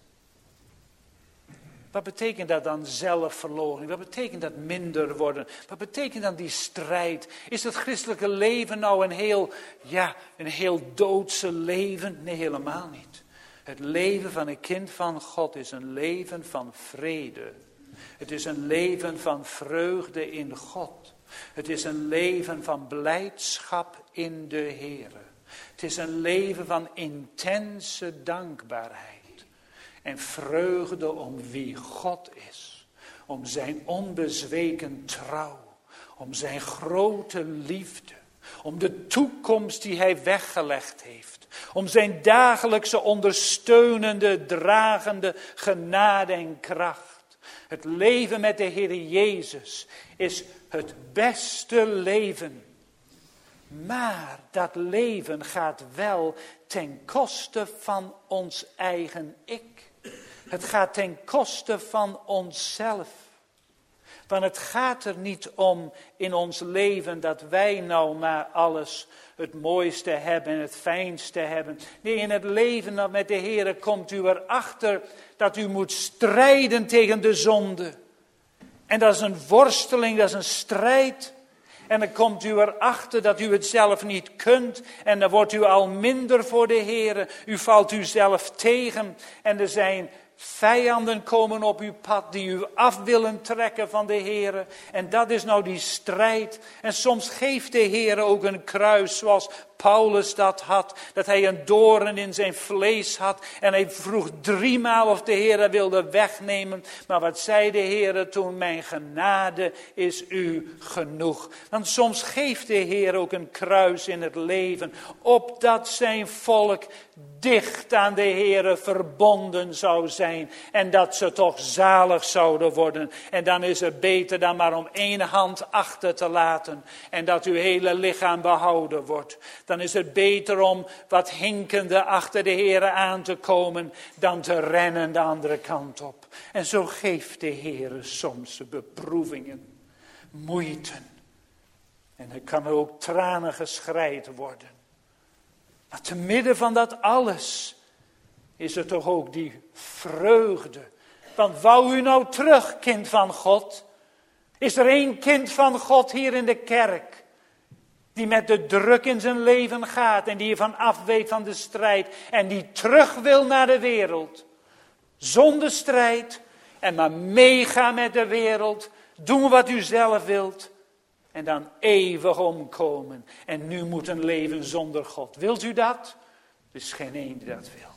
Wat betekent dat dan zelfverloochening? Wat betekent dat minder worden? Wat betekent dan die strijd? Is het christelijke leven nou een heel doodse leven? Nee, helemaal niet. Het leven van een kind van God is een leven van vrede. Het is een leven van vreugde in God. Het is een leven van blijdschap in de Heere. Het is een leven van intense dankbaarheid. En vreugde om wie God is. Om zijn onbezweken trouw. Om zijn grote liefde. Om de toekomst die hij weggelegd heeft. Om zijn dagelijkse ondersteunende, dragende genade en kracht. Het leven met de Heer Jezus is het beste leven. Maar dat leven gaat wel ten koste van ons eigen ik. Het gaat ten koste van onszelf. Want het gaat er niet om in ons leven dat wij nou maar alles het mooiste hebben en het fijnste hebben. Nee, in het leven met de Heer komt u erachter dat u moet strijden tegen de zonde. En dat is een worsteling, dat is een strijd. En dan komt u erachter dat u het zelf niet kunt. En dan wordt u al minder voor de Heer. U valt uzelf tegen. En er zijn vijanden komen op uw pad die u af willen trekken van de Heer. En dat is nou die strijd. En soms geeft de Heer ook een kruis zoals Paulus dat had. Dat hij een doorn in zijn vlees had. En hij vroeg 3 maal of de Heer wilde wegnemen. Maar wat zei de Heer toen? Mijn genade is u genoeg. Want soms geeft de Heer ook een kruis in het leven. Opdat zijn volk dicht aan de Heer verbonden zou zijn. zijn en dat ze toch zalig zouden worden. En dan is het beter dan maar om 1 hand achter te laten en dat uw hele lichaam behouden wordt. Dan is het beter om wat hinkende achter de Heere aan te komen dan te rennen de andere kant op. En zo geeft de Heere soms beproevingen, moeiten. En er kan ook tranen geschreid worden. Maar te midden van dat alles is er toch ook die vreugde. Want wou u nou terug, kind van God? Is er 1 kind van God hier in de kerk die met de druk in zijn leven gaat en die ervan afweet van de strijd en die terug wil naar de wereld? Zonder strijd en maar meegaan met de wereld, doen wat u zelf wilt. En dan eeuwig omkomen. En nu moet een leven zonder God. Wilt u dat? Er is geen één die dat wil.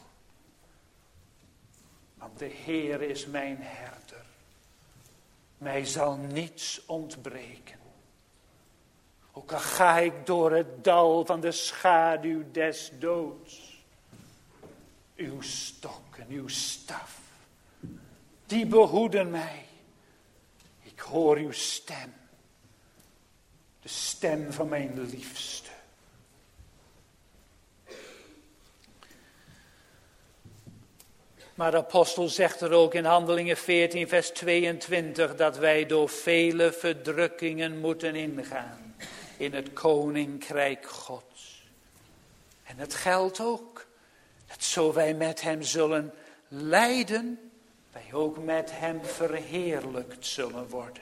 Want de Heer is mijn herder. Mij zal niets ontbreken. Ook al ga ik door het dal van de schaduw des doods. Uw stok en uw staf. Die behoeden mij. Ik hoor uw stem. De stem van mijn liefste. Maar de apostel zegt er ook in Handelingen 14 vers 22 dat wij door vele verdrukkingen moeten ingaan in het koninkrijk Gods. En het geldt ook dat zo wij met hem zullen lijden, wij ook met hem verheerlijkt zullen worden.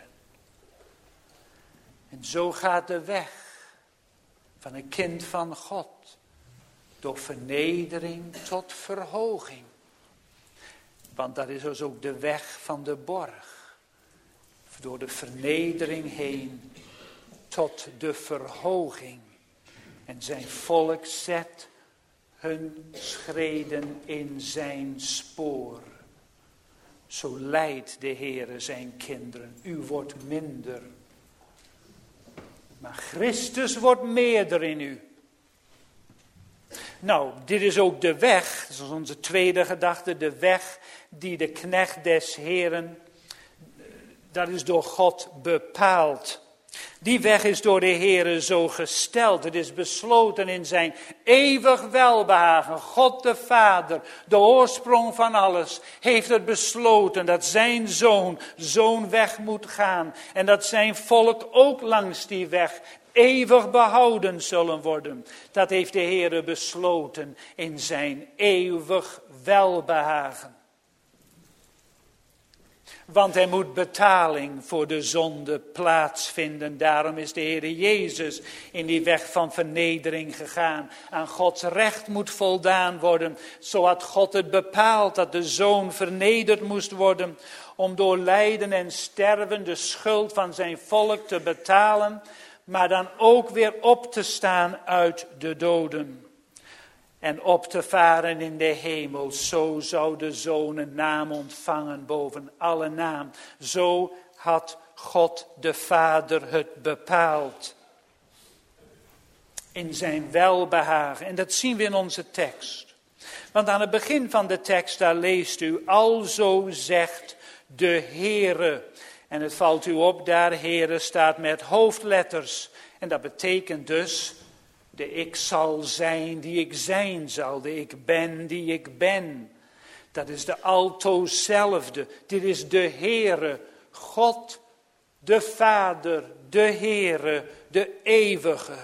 En zo gaat de weg van een kind van God door vernedering tot verhoging. Want dat is dus ook de weg van de borg. Door de vernedering heen tot de verhoging. En zijn volk zet hun schreden in zijn spoor. Zo leidt de Heere zijn kinderen. U wordt minder. Maar Christus wordt meerder in u. Nou, dit is ook de weg, dat is onze tweede gedachte, de weg die de knecht des Heeren, dat is door God bepaald. Die weg is door de Heere zo gesteld. Het is besloten in zijn eeuwig welbehagen. God de Vader, de oorsprong van alles, heeft het besloten dat zijn zoon zo'n weg moet gaan. En dat zijn volk ook langs die weg eeuwig behouden zullen worden. Dat heeft de Heere besloten in zijn eeuwig welbehagen. Want er moet betaling voor de zonde plaatsvinden. Daarom is de Heere Jezus in die weg van vernedering gegaan. Aan Gods recht moet voldaan worden. Zo had God het bepaald dat de Zoon vernederd moest worden. Om door lijden en sterven de schuld van zijn volk te betalen. Maar dan ook weer op te staan uit de doden. En op te varen in de hemel. Zo zou de Zoon een naam ontvangen boven alle naam. Zo had God de Vader het bepaald. In zijn welbehagen. En dat zien we in onze tekst. Want aan het begin van de tekst daar leest u. Alzo zegt de Heere. En het valt u op daar. Heere staat met hoofdletters. En dat betekent dus. De ik zal zijn die ik zijn zal. De ik ben die ik ben. Dat is de altozelfde. Dit is de Heere. God, de Vader, de Heere, de eeuwige.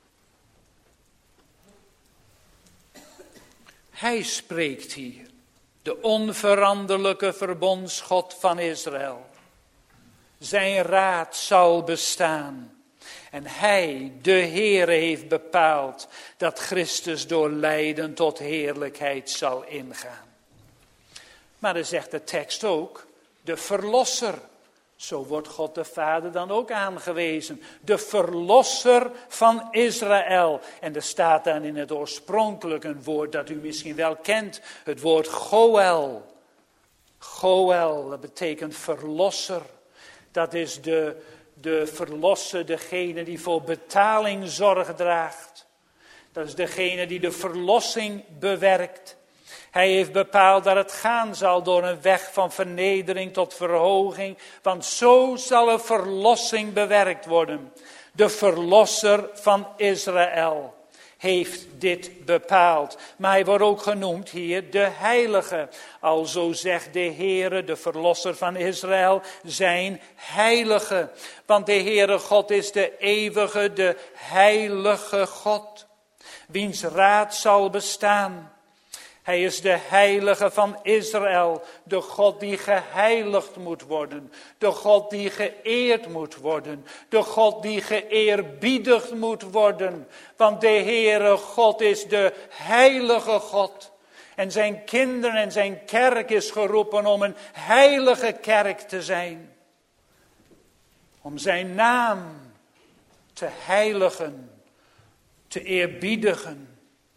Hij spreekt hier. De onveranderlijke verbondsgod van Israël. Zijn raad zal bestaan. En hij, de Heere, heeft bepaald dat Christus door lijden tot heerlijkheid zal ingaan. Maar dan zegt de tekst ook, de verlosser. Zo wordt God de Vader dan ook aangewezen. De verlosser van Israël. En er staat dan in het oorspronkelijk een woord dat u misschien wel kent. Het woord Goel. Goel, dat betekent verlosser. Dat is de verlosser, degene die voor betaling zorg draagt. Dat is degene die de verlossing bewerkt. Hij heeft bepaald dat het gaan zal door een weg van vernedering tot verhoging. Want zo zal er verlossing bewerkt worden. De verlosser van Israël heeft dit bepaald. Maar hij wordt ook genoemd hier de heilige. Alzo zegt de Heere, de verlosser van Israël, zijn heilige. Want de Heere God is de eeuwige, de heilige God. Wiens raad zal bestaan. Hij is de heilige van Israël, de God die geheiligd moet worden, de God die geëerd moet worden, de God die geëerbiedigd moet worden. Want de Heere God is de heilige God. En zijn kinderen en zijn kerk is geroepen om een heilige kerk te zijn. Om zijn naam te heiligen, te eerbiedigen.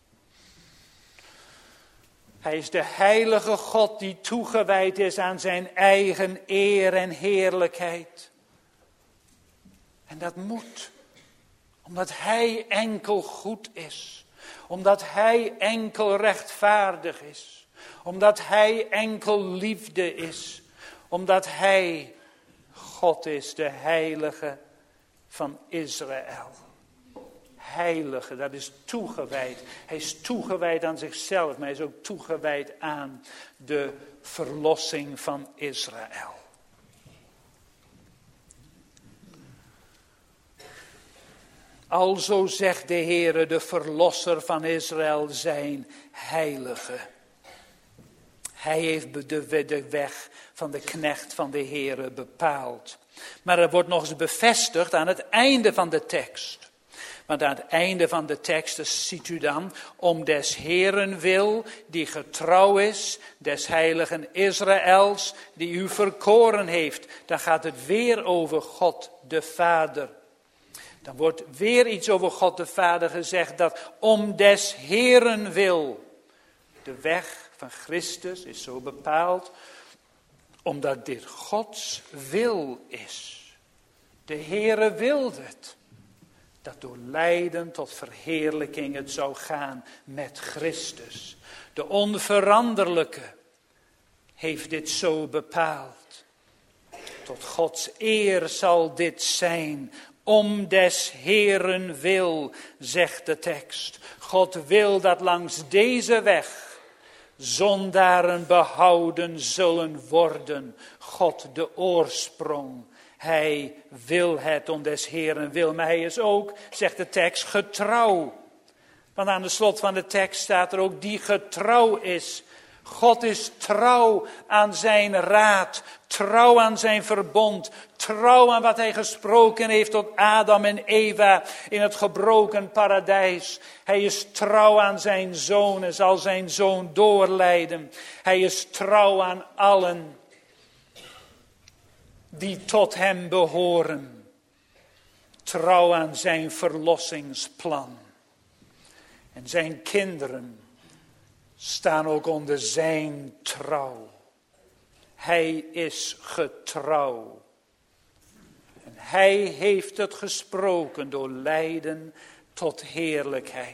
Hij is de heilige God die toegewijd is aan zijn eigen eer en heerlijkheid. En dat moet, omdat hij enkel goed is. Omdat hij enkel rechtvaardig is. Omdat hij enkel liefde is. Omdat hij God is, de heilige van Israël. Heilige, dat is toegewijd. Hij is toegewijd aan zichzelf, maar hij is ook toegewijd aan de verlossing van Israël. Alzo zegt de Heere, de verlosser van Israël, zijn heilige. Hij heeft de weg van de knecht van de Heere bepaald. Maar er wordt nog eens bevestigd aan het einde van de tekst. Want aan het einde van de tekst ziet u dan, om des Heeren wil, die getrouw is, des heiligen Israëls, die u verkoren heeft. Dan gaat het weer over God de Vader. Dan wordt weer iets over God de Vader gezegd, dat om des Heeren wil. De weg van Christus is zo bepaald, omdat dit Gods wil is. De Heere wilde het. Dat door lijden tot verheerlijking het zou gaan met Christus. De onveranderlijke heeft dit zo bepaald. Tot Gods eer zal dit zijn. Om des Heeren wil, zegt de tekst. God wil dat langs deze weg zondaren behouden zullen worden. God de oorsprong. Hij wil het om des Heeren wil, maar hij is ook, zegt de tekst, getrouw. Want aan de slot van de tekst staat er ook die getrouw is. God is trouw aan zijn raad, trouw aan zijn verbond, trouw aan wat hij gesproken heeft tot Adam en Eva in het gebroken paradijs. Hij is trouw aan zijn zoon en zal zijn zoon doorleiden. Hij is trouw aan allen die tot hem behoren. Trouw aan zijn verlossingsplan. En zijn kinderen staan ook onder zijn trouw. Hij is getrouw. En hij heeft het gesproken door lijden tot heerlijkheid.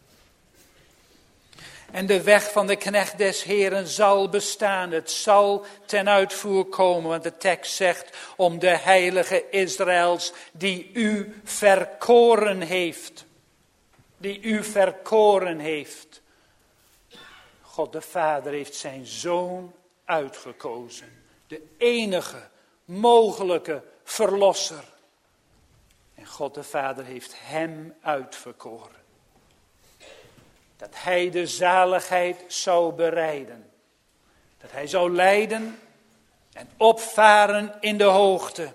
En de weg van de knecht des Heeren zal bestaan. Het zal ten uitvoer komen. Want de tekst zegt om de heilige Israëls die u verkoren heeft. Die u verkoren heeft. God de Vader heeft zijn zoon uitgekozen. De enige mogelijke verlosser. En God de Vader heeft hem uitverkoren. Dat hij de zaligheid zou bereiden. Dat hij zou lijden en opvaren in de hoogte.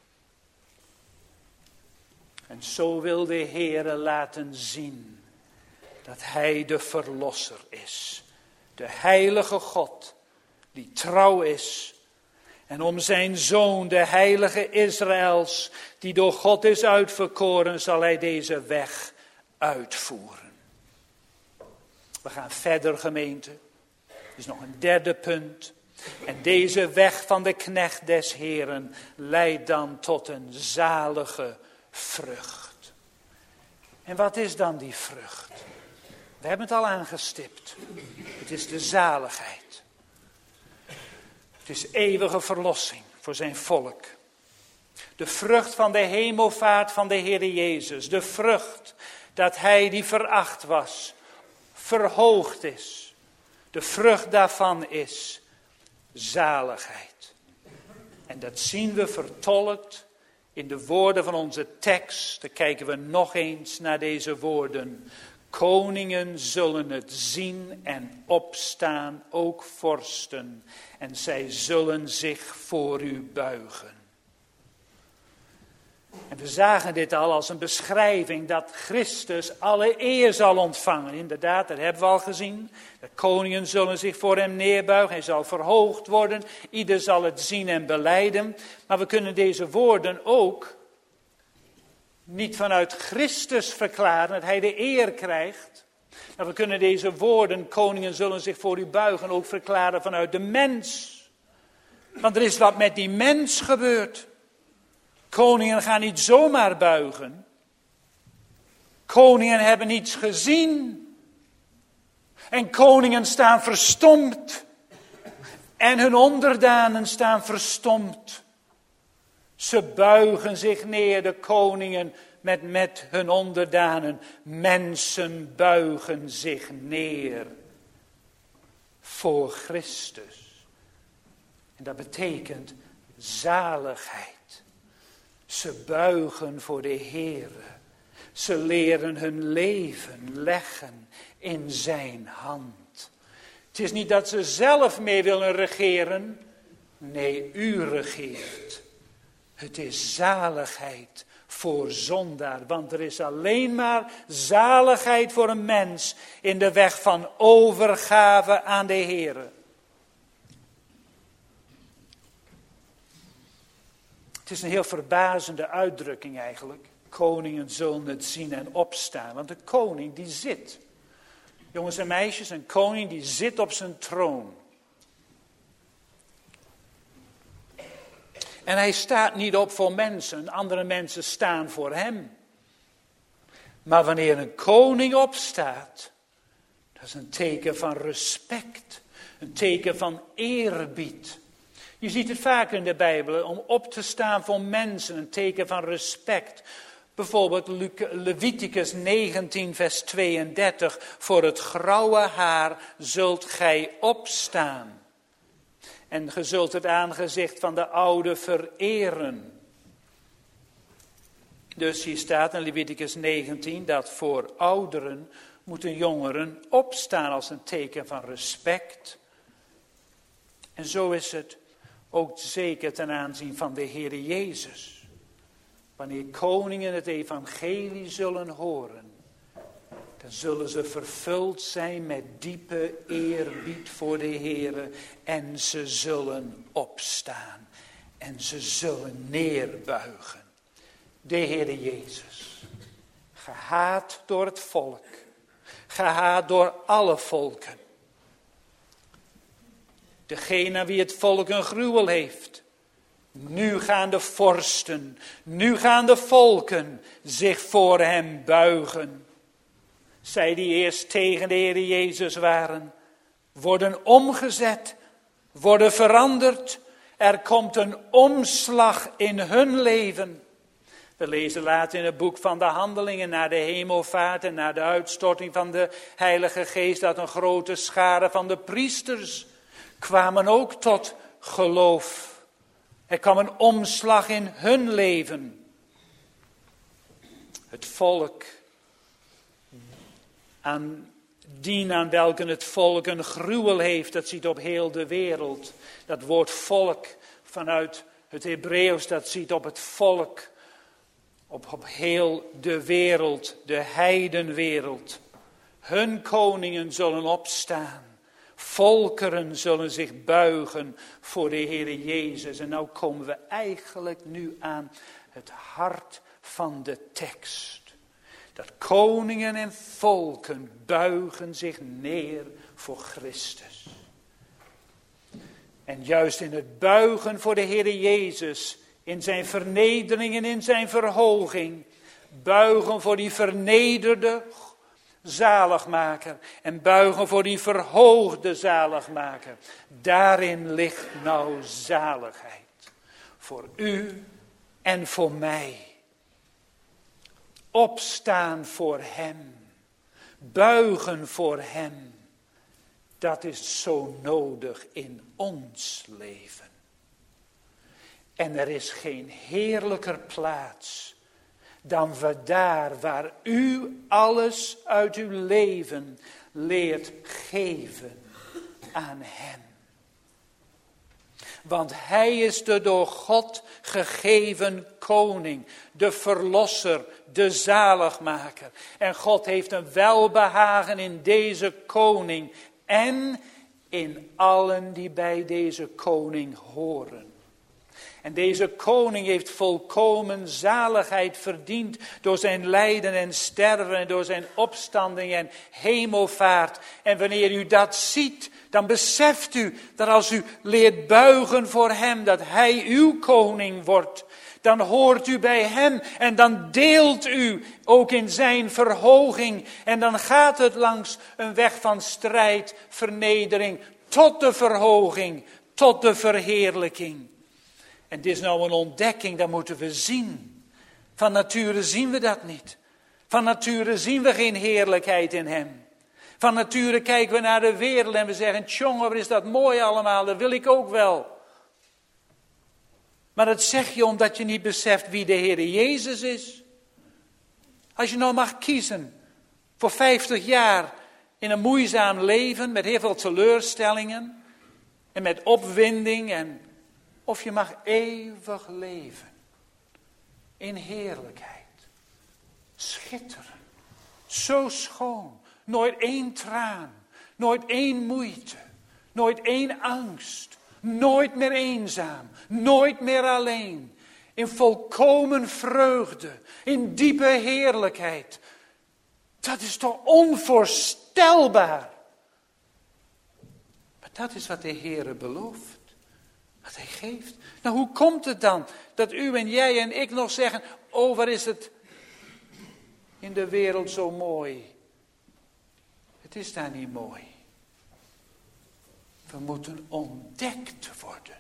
En zo wil de Heere laten zien dat hij de verlosser is. De heilige God die trouw is. En om zijn zoon, de heilige Israëls, die door God is uitverkoren, zal hij deze weg uitvoeren. We gaan verder, gemeente. Er is nog een derde punt. En deze weg van de knecht des Heeren leidt dan tot een zalige vrucht. En wat is dan die vrucht? We hebben het al aangestipt. Het is de zaligheid. Het is eeuwige verlossing voor zijn volk. De vrucht van de hemelvaart van de Heere Jezus. De vrucht dat hij die veracht was, verhoogd is. De vrucht daarvan is zaligheid. En dat zien we vertolkt in de woorden van onze tekst. Dan kijken we nog eens naar deze woorden. Koningen zullen het zien en opstaan, ook vorsten. En zij zullen zich voor u buigen. En we zagen dit al als een beschrijving dat Christus alle eer zal ontvangen. Inderdaad, dat hebben we al gezien. De koningen zullen zich voor hem neerbuigen. Hij zal verhoogd worden. Ieder zal het zien en belijden. Maar we kunnen deze woorden ook niet vanuit Christus verklaren, dat hij de eer krijgt. Maar we kunnen deze woorden, koningen zullen zich voor u buigen, ook verklaren vanuit de mens. Want er is wat met die mens gebeurd. Koningen gaan niet zomaar buigen. Koningen hebben niets gezien. En koningen staan verstomd. En hun onderdanen staan verstomd. Ze buigen zich neer, de koningen met hun onderdanen. Mensen buigen zich neer voor Christus. En dat betekent zaligheid. Ze buigen voor de Heere. Ze leren hun leven leggen in zijn hand. Het is niet dat ze zelf mee willen regeren. Nee, u regeert. Het is zaligheid voor zondaar. Want er is alleen maar zaligheid voor een mens in de weg van overgave aan de Heere. Het is een heel verbazende uitdrukking eigenlijk. Koningen zullen het zien en opstaan. Want de koning die zit. Jongens en meisjes, een koning die zit op zijn troon. En hij staat niet op voor mensen. Andere mensen staan voor hem. Maar wanneer een koning opstaat. Dat is een teken van respect. Een teken van eerbied. Je ziet het vaak in de Bijbel, om op te staan voor mensen, een teken van respect. Bijvoorbeeld Leviticus 19 vers 32, voor het grauwe haar zult gij opstaan. En ge zult het aangezicht van de oude vereren. Dus hier staat in Leviticus 19 dat voor ouderen moeten jongeren opstaan als een teken van respect. En zo is het ook zeker ten aanzien van de Heere Jezus. Wanneer koningen het evangelie zullen horen, dan zullen ze vervuld zijn met diepe eerbied voor de Heere. En ze zullen opstaan. En ze zullen neerbuigen. De Heere Jezus. Gehaat door het volk. Gehaat door alle volken. Degene aan wie het volk een gruwel heeft. Nu gaan de vorsten, nu gaan de volken zich voor hem buigen. Zij die eerst tegen de Heer Jezus waren, worden omgezet, worden veranderd. Er komt een omslag in hun leven. We lezen later in het boek van de Handelingen naar de hemelvaart en naar de uitstorting van de Heilige Geest, dat een grote schare van de priesters kwamen ook tot geloof. Er kwam een omslag in hun leven. Het volk, aan welke het volk een gruwel heeft, dat ziet op heel de wereld. Dat woord volk vanuit het Hebreeuws, dat ziet op het volk, op heel de wereld, de heidenwereld. Hun koningen zullen opstaan. Volkeren zullen zich buigen voor de Heere Jezus. En nou komen we eigenlijk nu aan het hart van de tekst. Dat koningen en volken buigen zich neer voor Christus. En juist in het buigen voor de Heere Jezus, in zijn vernedering en in zijn verhoging, buigen voor die vernederde, zaligmaker en buigen voor die verhoogde zaligmaker. Daarin ligt nou zaligheid. Voor u en voor mij. Opstaan voor hem. Buigen voor hem. Dat is zo nodig in ons leven. En er is geen heerlijker plaats dan we daar waar u alles uit uw leven leert geven aan hem. Want hij is de door God gegeven koning, de verlosser, de zaligmaker. En God heeft een welbehagen in deze koning en in allen die bij deze koning horen. En deze koning heeft volkomen zaligheid verdiend door zijn lijden en sterven en door zijn opstanding en hemelvaart. En wanneer u dat ziet, dan beseft u dat als u leert buigen voor hem, dat hij uw koning wordt. Dan hoort u bij hem en dan deelt u ook in zijn verhoging. En dan gaat het langs een weg van strijd, vernedering, tot de verhoging, tot de verheerlijking. En dit is nou een ontdekking, dat moeten we zien. Van nature zien we dat niet. Van nature zien we geen heerlijkheid in hem. Van nature kijken we naar de wereld en we zeggen, tjonge, wat is dat mooi allemaal, dat wil ik ook wel. Maar dat zeg je omdat je niet beseft wie de Heer Jezus is. Als je nou mag kiezen voor 50 jaar in een moeizaam leven met heel veel teleurstellingen en met opwinding of je mag eeuwig leven in heerlijkheid. Schitteren. Zo schoon. Nooit één traan. Nooit één moeite. Nooit één angst. Nooit meer eenzaam. Nooit meer alleen. In volkomen vreugde. In diepe heerlijkheid. Dat is toch onvoorstelbaar. Maar dat is wat de Heere belooft. Wat hij geeft. Nou, hoe komt het dan dat u en jij en ik nog zeggen, oh, wat is het in de wereld zo mooi. Het is daar niet mooi. We moeten ontdekt worden.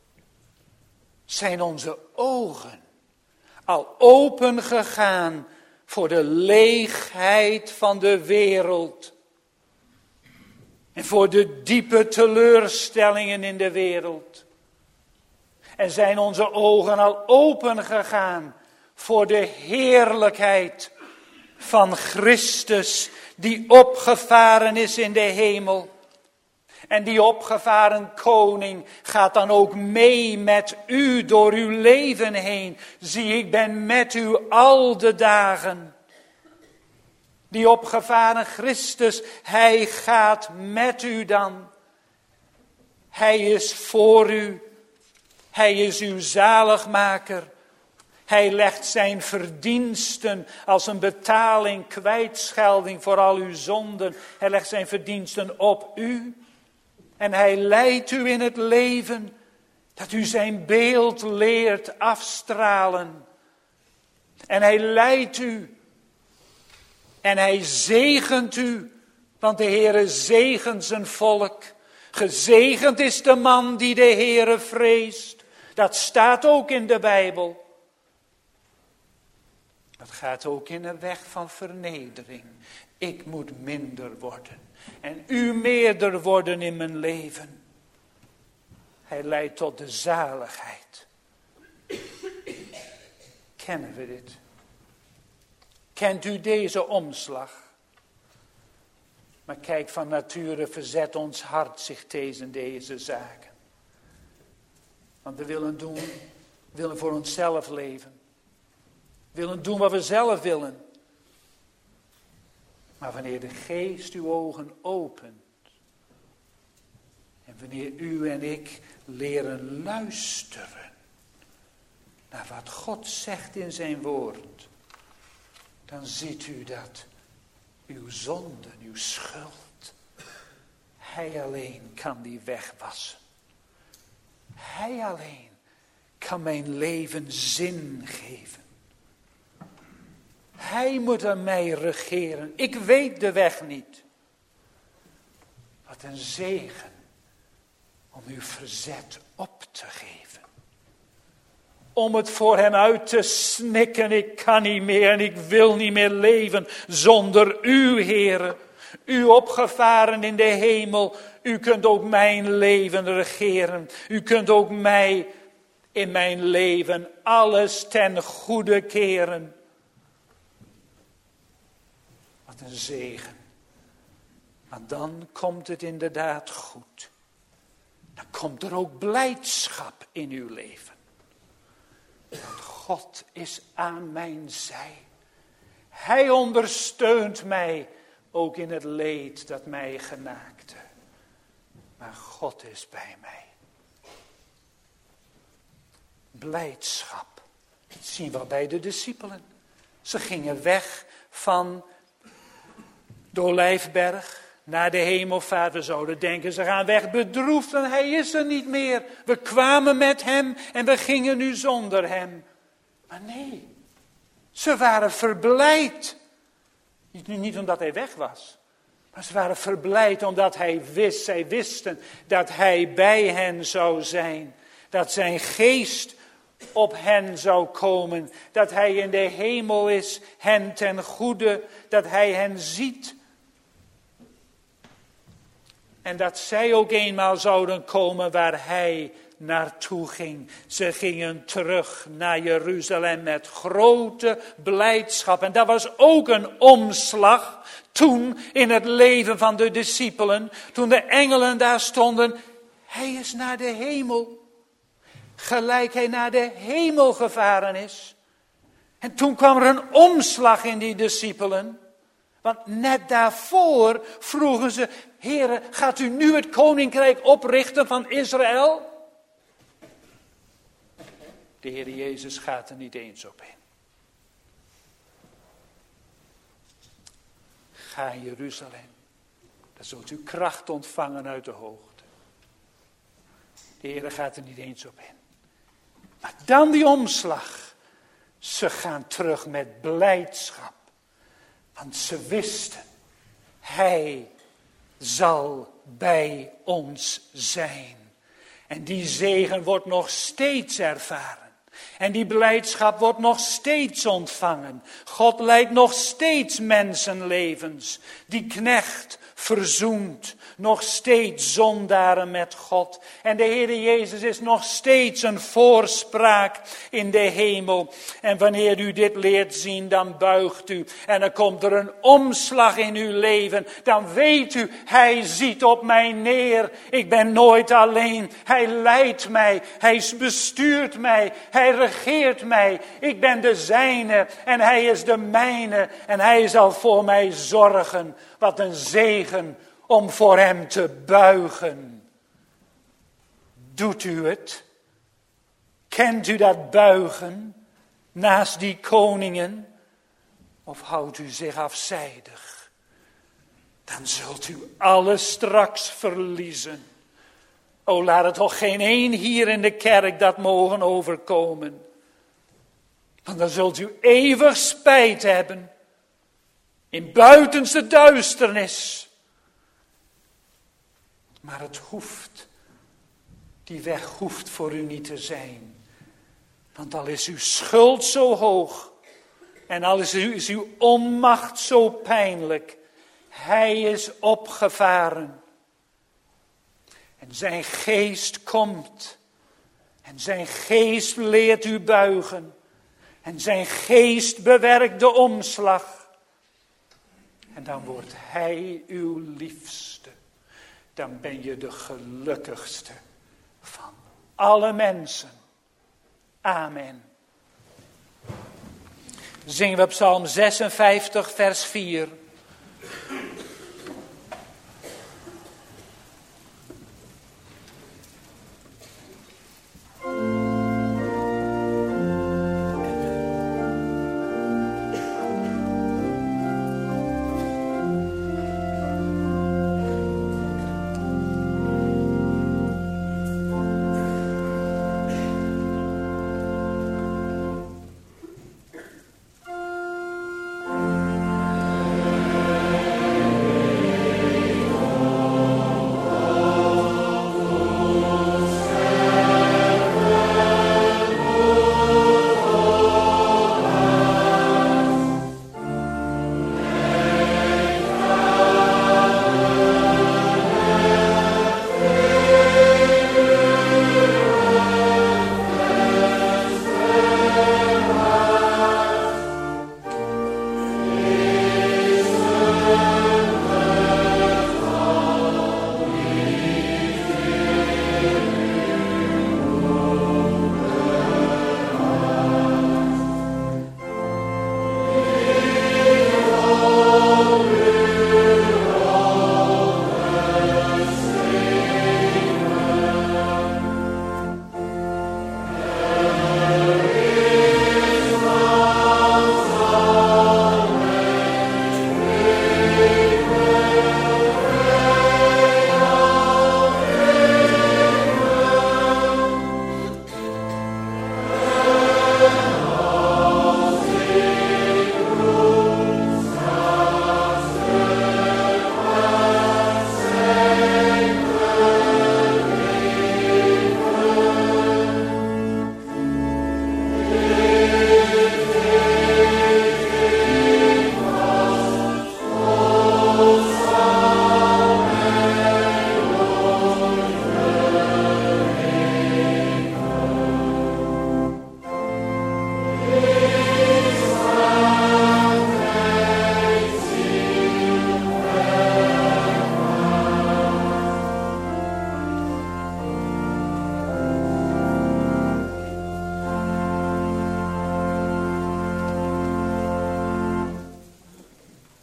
Zijn onze ogen al open gegaan voor de leegheid van de wereld. En voor de diepe teleurstellingen in de wereld. En zijn onze ogen al open gegaan voor de heerlijkheid van Christus die opgevaren is in de hemel. En die opgevaren koning gaat dan ook mee met u door uw leven heen. Zie, ik ben met u al de dagen. Die opgevaren Christus, hij gaat met u dan. Hij is voor u. Hij is uw zaligmaker. Hij legt zijn verdiensten als een betaling, kwijtschelding voor al uw zonden. Hij legt zijn verdiensten op u. En hij leidt u in het leven. Dat u zijn beeld leert afstralen. En hij leidt u. En hij zegent u. Want de Heere zegent zijn volk. Gezegend is de man die de Heere vreest. Dat staat ook in de Bijbel. Dat gaat ook in een weg van vernedering. Ik moet minder worden. En u meerder worden in mijn leven. Hij leidt tot de zaligheid. Kennen we dit? Kent u deze omslag? Maar kijk, van nature verzet ons hart zich tegen deze zaken. Want we willen voor onszelf leven. We willen doen wat we zelf willen. Maar wanneer de Geest uw ogen opent. En wanneer u en ik leren luisteren. Naar wat God zegt in zijn woord. Dan ziet u dat uw zonden, uw schuld. Hij alleen kan die wegwassen. Hij alleen kan mijn leven zin geven. Hij moet aan mij regeren. Ik weet de weg niet. Wat een zegen om uw verzet op te geven. Om het voor hem uit te snikken. Ik kan niet meer en ik wil niet meer leven zonder u, Heere. U opgevaren in de hemel. U kunt ook mijn leven regeren. U kunt ook mij in mijn leven alles ten goede keren. Wat een zegen. Maar dan komt het inderdaad goed. Dan komt er ook blijdschap in uw leven. Want God is aan mijn zij. Hij ondersteunt mij ook in het leed dat mij genaakte. Maar God is bij mij. Blijdschap. Dat zien we bij de discipelen. Ze gingen weg van de Olijfberg naar de hemelvaart. We zouden denken, ze gaan weg bedroefd en hij is er niet meer. We kwamen met hem en we gingen nu zonder hem. Maar nee, ze waren verblijd. Niet omdat hij weg was. Maar ze waren verblijd omdat hij wist, zij wisten dat hij bij hen zou zijn. Dat zijn geest op hen zou komen. Dat hij in de hemel is, hen ten goede. Dat hij hen ziet. En dat zij ook eenmaal zouden komen waar hij naartoe ging. Ze gingen terug naar Jeruzalem met grote blijdschap. En dat was ook een omslag toen in het leven van de discipelen. Toen de engelen daar stonden. Hij is naar de hemel. Gelijk hij naar de hemel gevaren is. En toen kwam er een omslag in die discipelen. Want net daarvoor vroegen ze, Heere, gaat u nu het koninkrijk oprichten van Israël? De Heer Jezus gaat er niet eens op in. Ga in Jeruzalem. Dan zult u kracht ontvangen uit de hoogte. De Heer gaat er niet eens op in. Maar dan die omslag. Ze gaan terug met blijdschap. Want ze wisten, hij zal bij ons zijn. En die zegen wordt nog steeds ervaren. En die blijdschap wordt nog steeds ontvangen. God leidt nog steeds mensenlevens. Die knecht verzoent nog steeds zondaren met God. En de Heer Jezus is nog steeds een voorspraak in de hemel. En wanneer u dit leert zien, dan buigt u. En dan komt er een omslag in uw leven. Dan weet u, hij ziet op mij neer. Ik ben nooit alleen. Hij leidt mij. Hij bestuurt mij. Hij regeert mij. Ik ben de zijne en hij is de mijne. En hij zal voor mij zorgen. Wat een zegen om voor hem te buigen. Doet u het? Kent u dat buigen naast die koningen? Of houdt u zich afzijdig? Dan zult u alles straks verliezen. O, laat het toch geen één hier in de kerk dat mogen overkomen. Want dan zult u eeuwig spijt hebben. In buitenste duisternis. Maar het hoeft. Die weg hoeft voor u niet te zijn. Want al is uw schuld zo hoog. En al is uw onmacht zo pijnlijk. Hij is opgevaren. En zijn geest komt. En zijn geest leert u buigen. En zijn geest bewerkt de omslag. En dan wordt hij uw liefste. Dan ben je de gelukkigste van alle mensen. Amen. Zingen we Psalm 56, vers 4.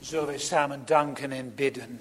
Zullen wij samen danken en bidden.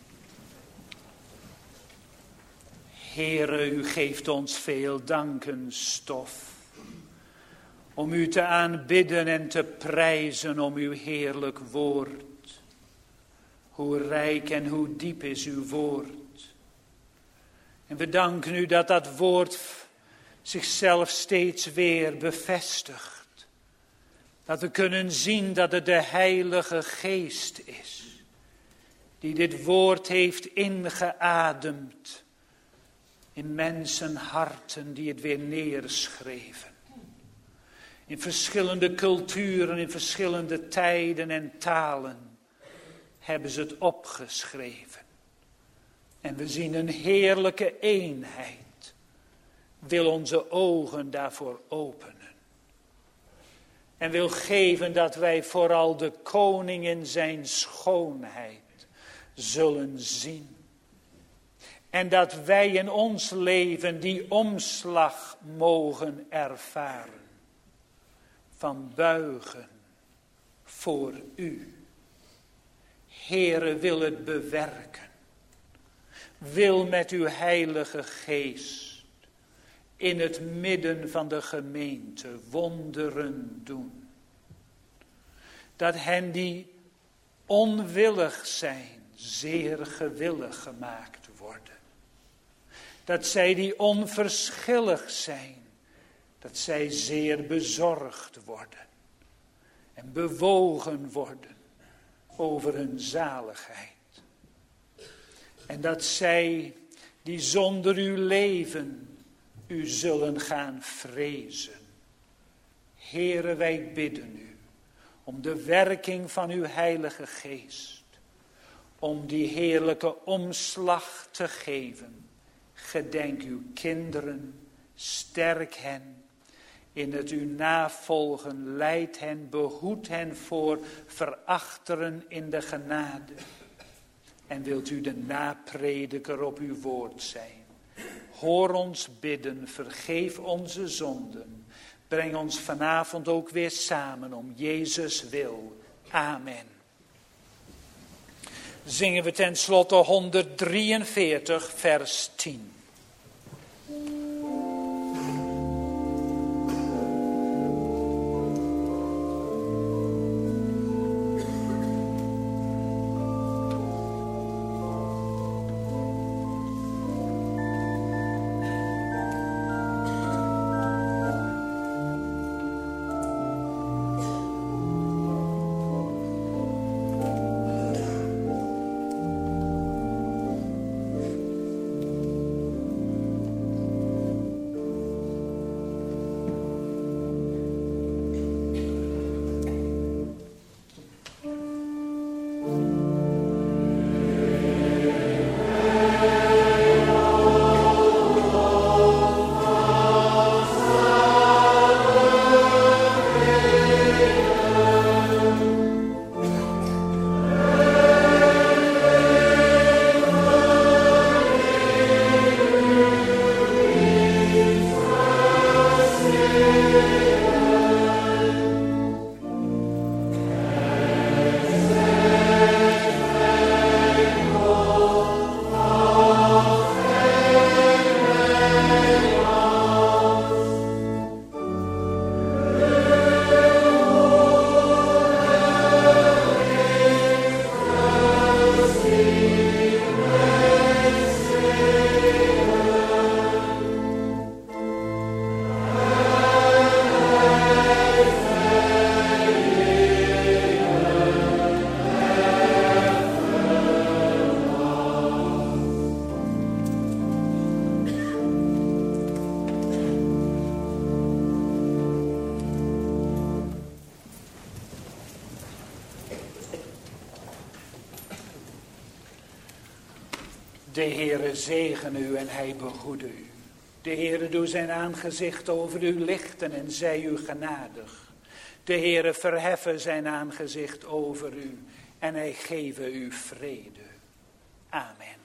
Heere, u geeft ons veel dankenstof. Om u te aanbidden en te prijzen om uw heerlijk woord. Hoe rijk en hoe diep is uw woord. En we danken u dat dat woord zichzelf steeds weer bevestigt. Dat we kunnen zien dat het de Heilige Geest is. Die dit woord heeft ingeademd. In mensenharten die het weer neerschreven. In verschillende culturen, in verschillende tijden en talen hebben ze het opgeschreven. En we zien een heerlijke eenheid. Wil onze ogen daarvoor openen. En wil geven dat wij vooral de koning in zijn schoonheid zullen zien. En dat wij in ons leven die omslag mogen ervaren. Van buigen voor u. Heere, wil het bewerken. Wil met uw Heilige Geest in het midden van de gemeente wonderen doen. Dat hen die onwillig zijn, zeer gewillig gemaakt worden. Dat zij die onverschillig zijn, dat zij zeer bezorgd worden. En bewogen worden over hun zaligheid. En dat zij die zonder u leven, u zullen gaan vrezen. Heere, wij bidden u om de werking van uw Heilige Geest. Om die heerlijke omslag te geven. Gedenk uw kinderen, sterk hen. In het u navolgen, leid hen, behoed hen voor verachteren in de genade. En wilt u de naprediker op uw woord zijn. Hoor ons bidden, vergeef onze zonden. Breng ons vanavond ook weer samen om Jezus wil. Amen. Zingen we tenslotte 143 vers 10. De Heere zegene u en hij behoede u. De Heere doe zijn aangezicht over u lichten en zij u genadig. De Heere verheffen zijn aangezicht over u en hij geven u vrede. Amen.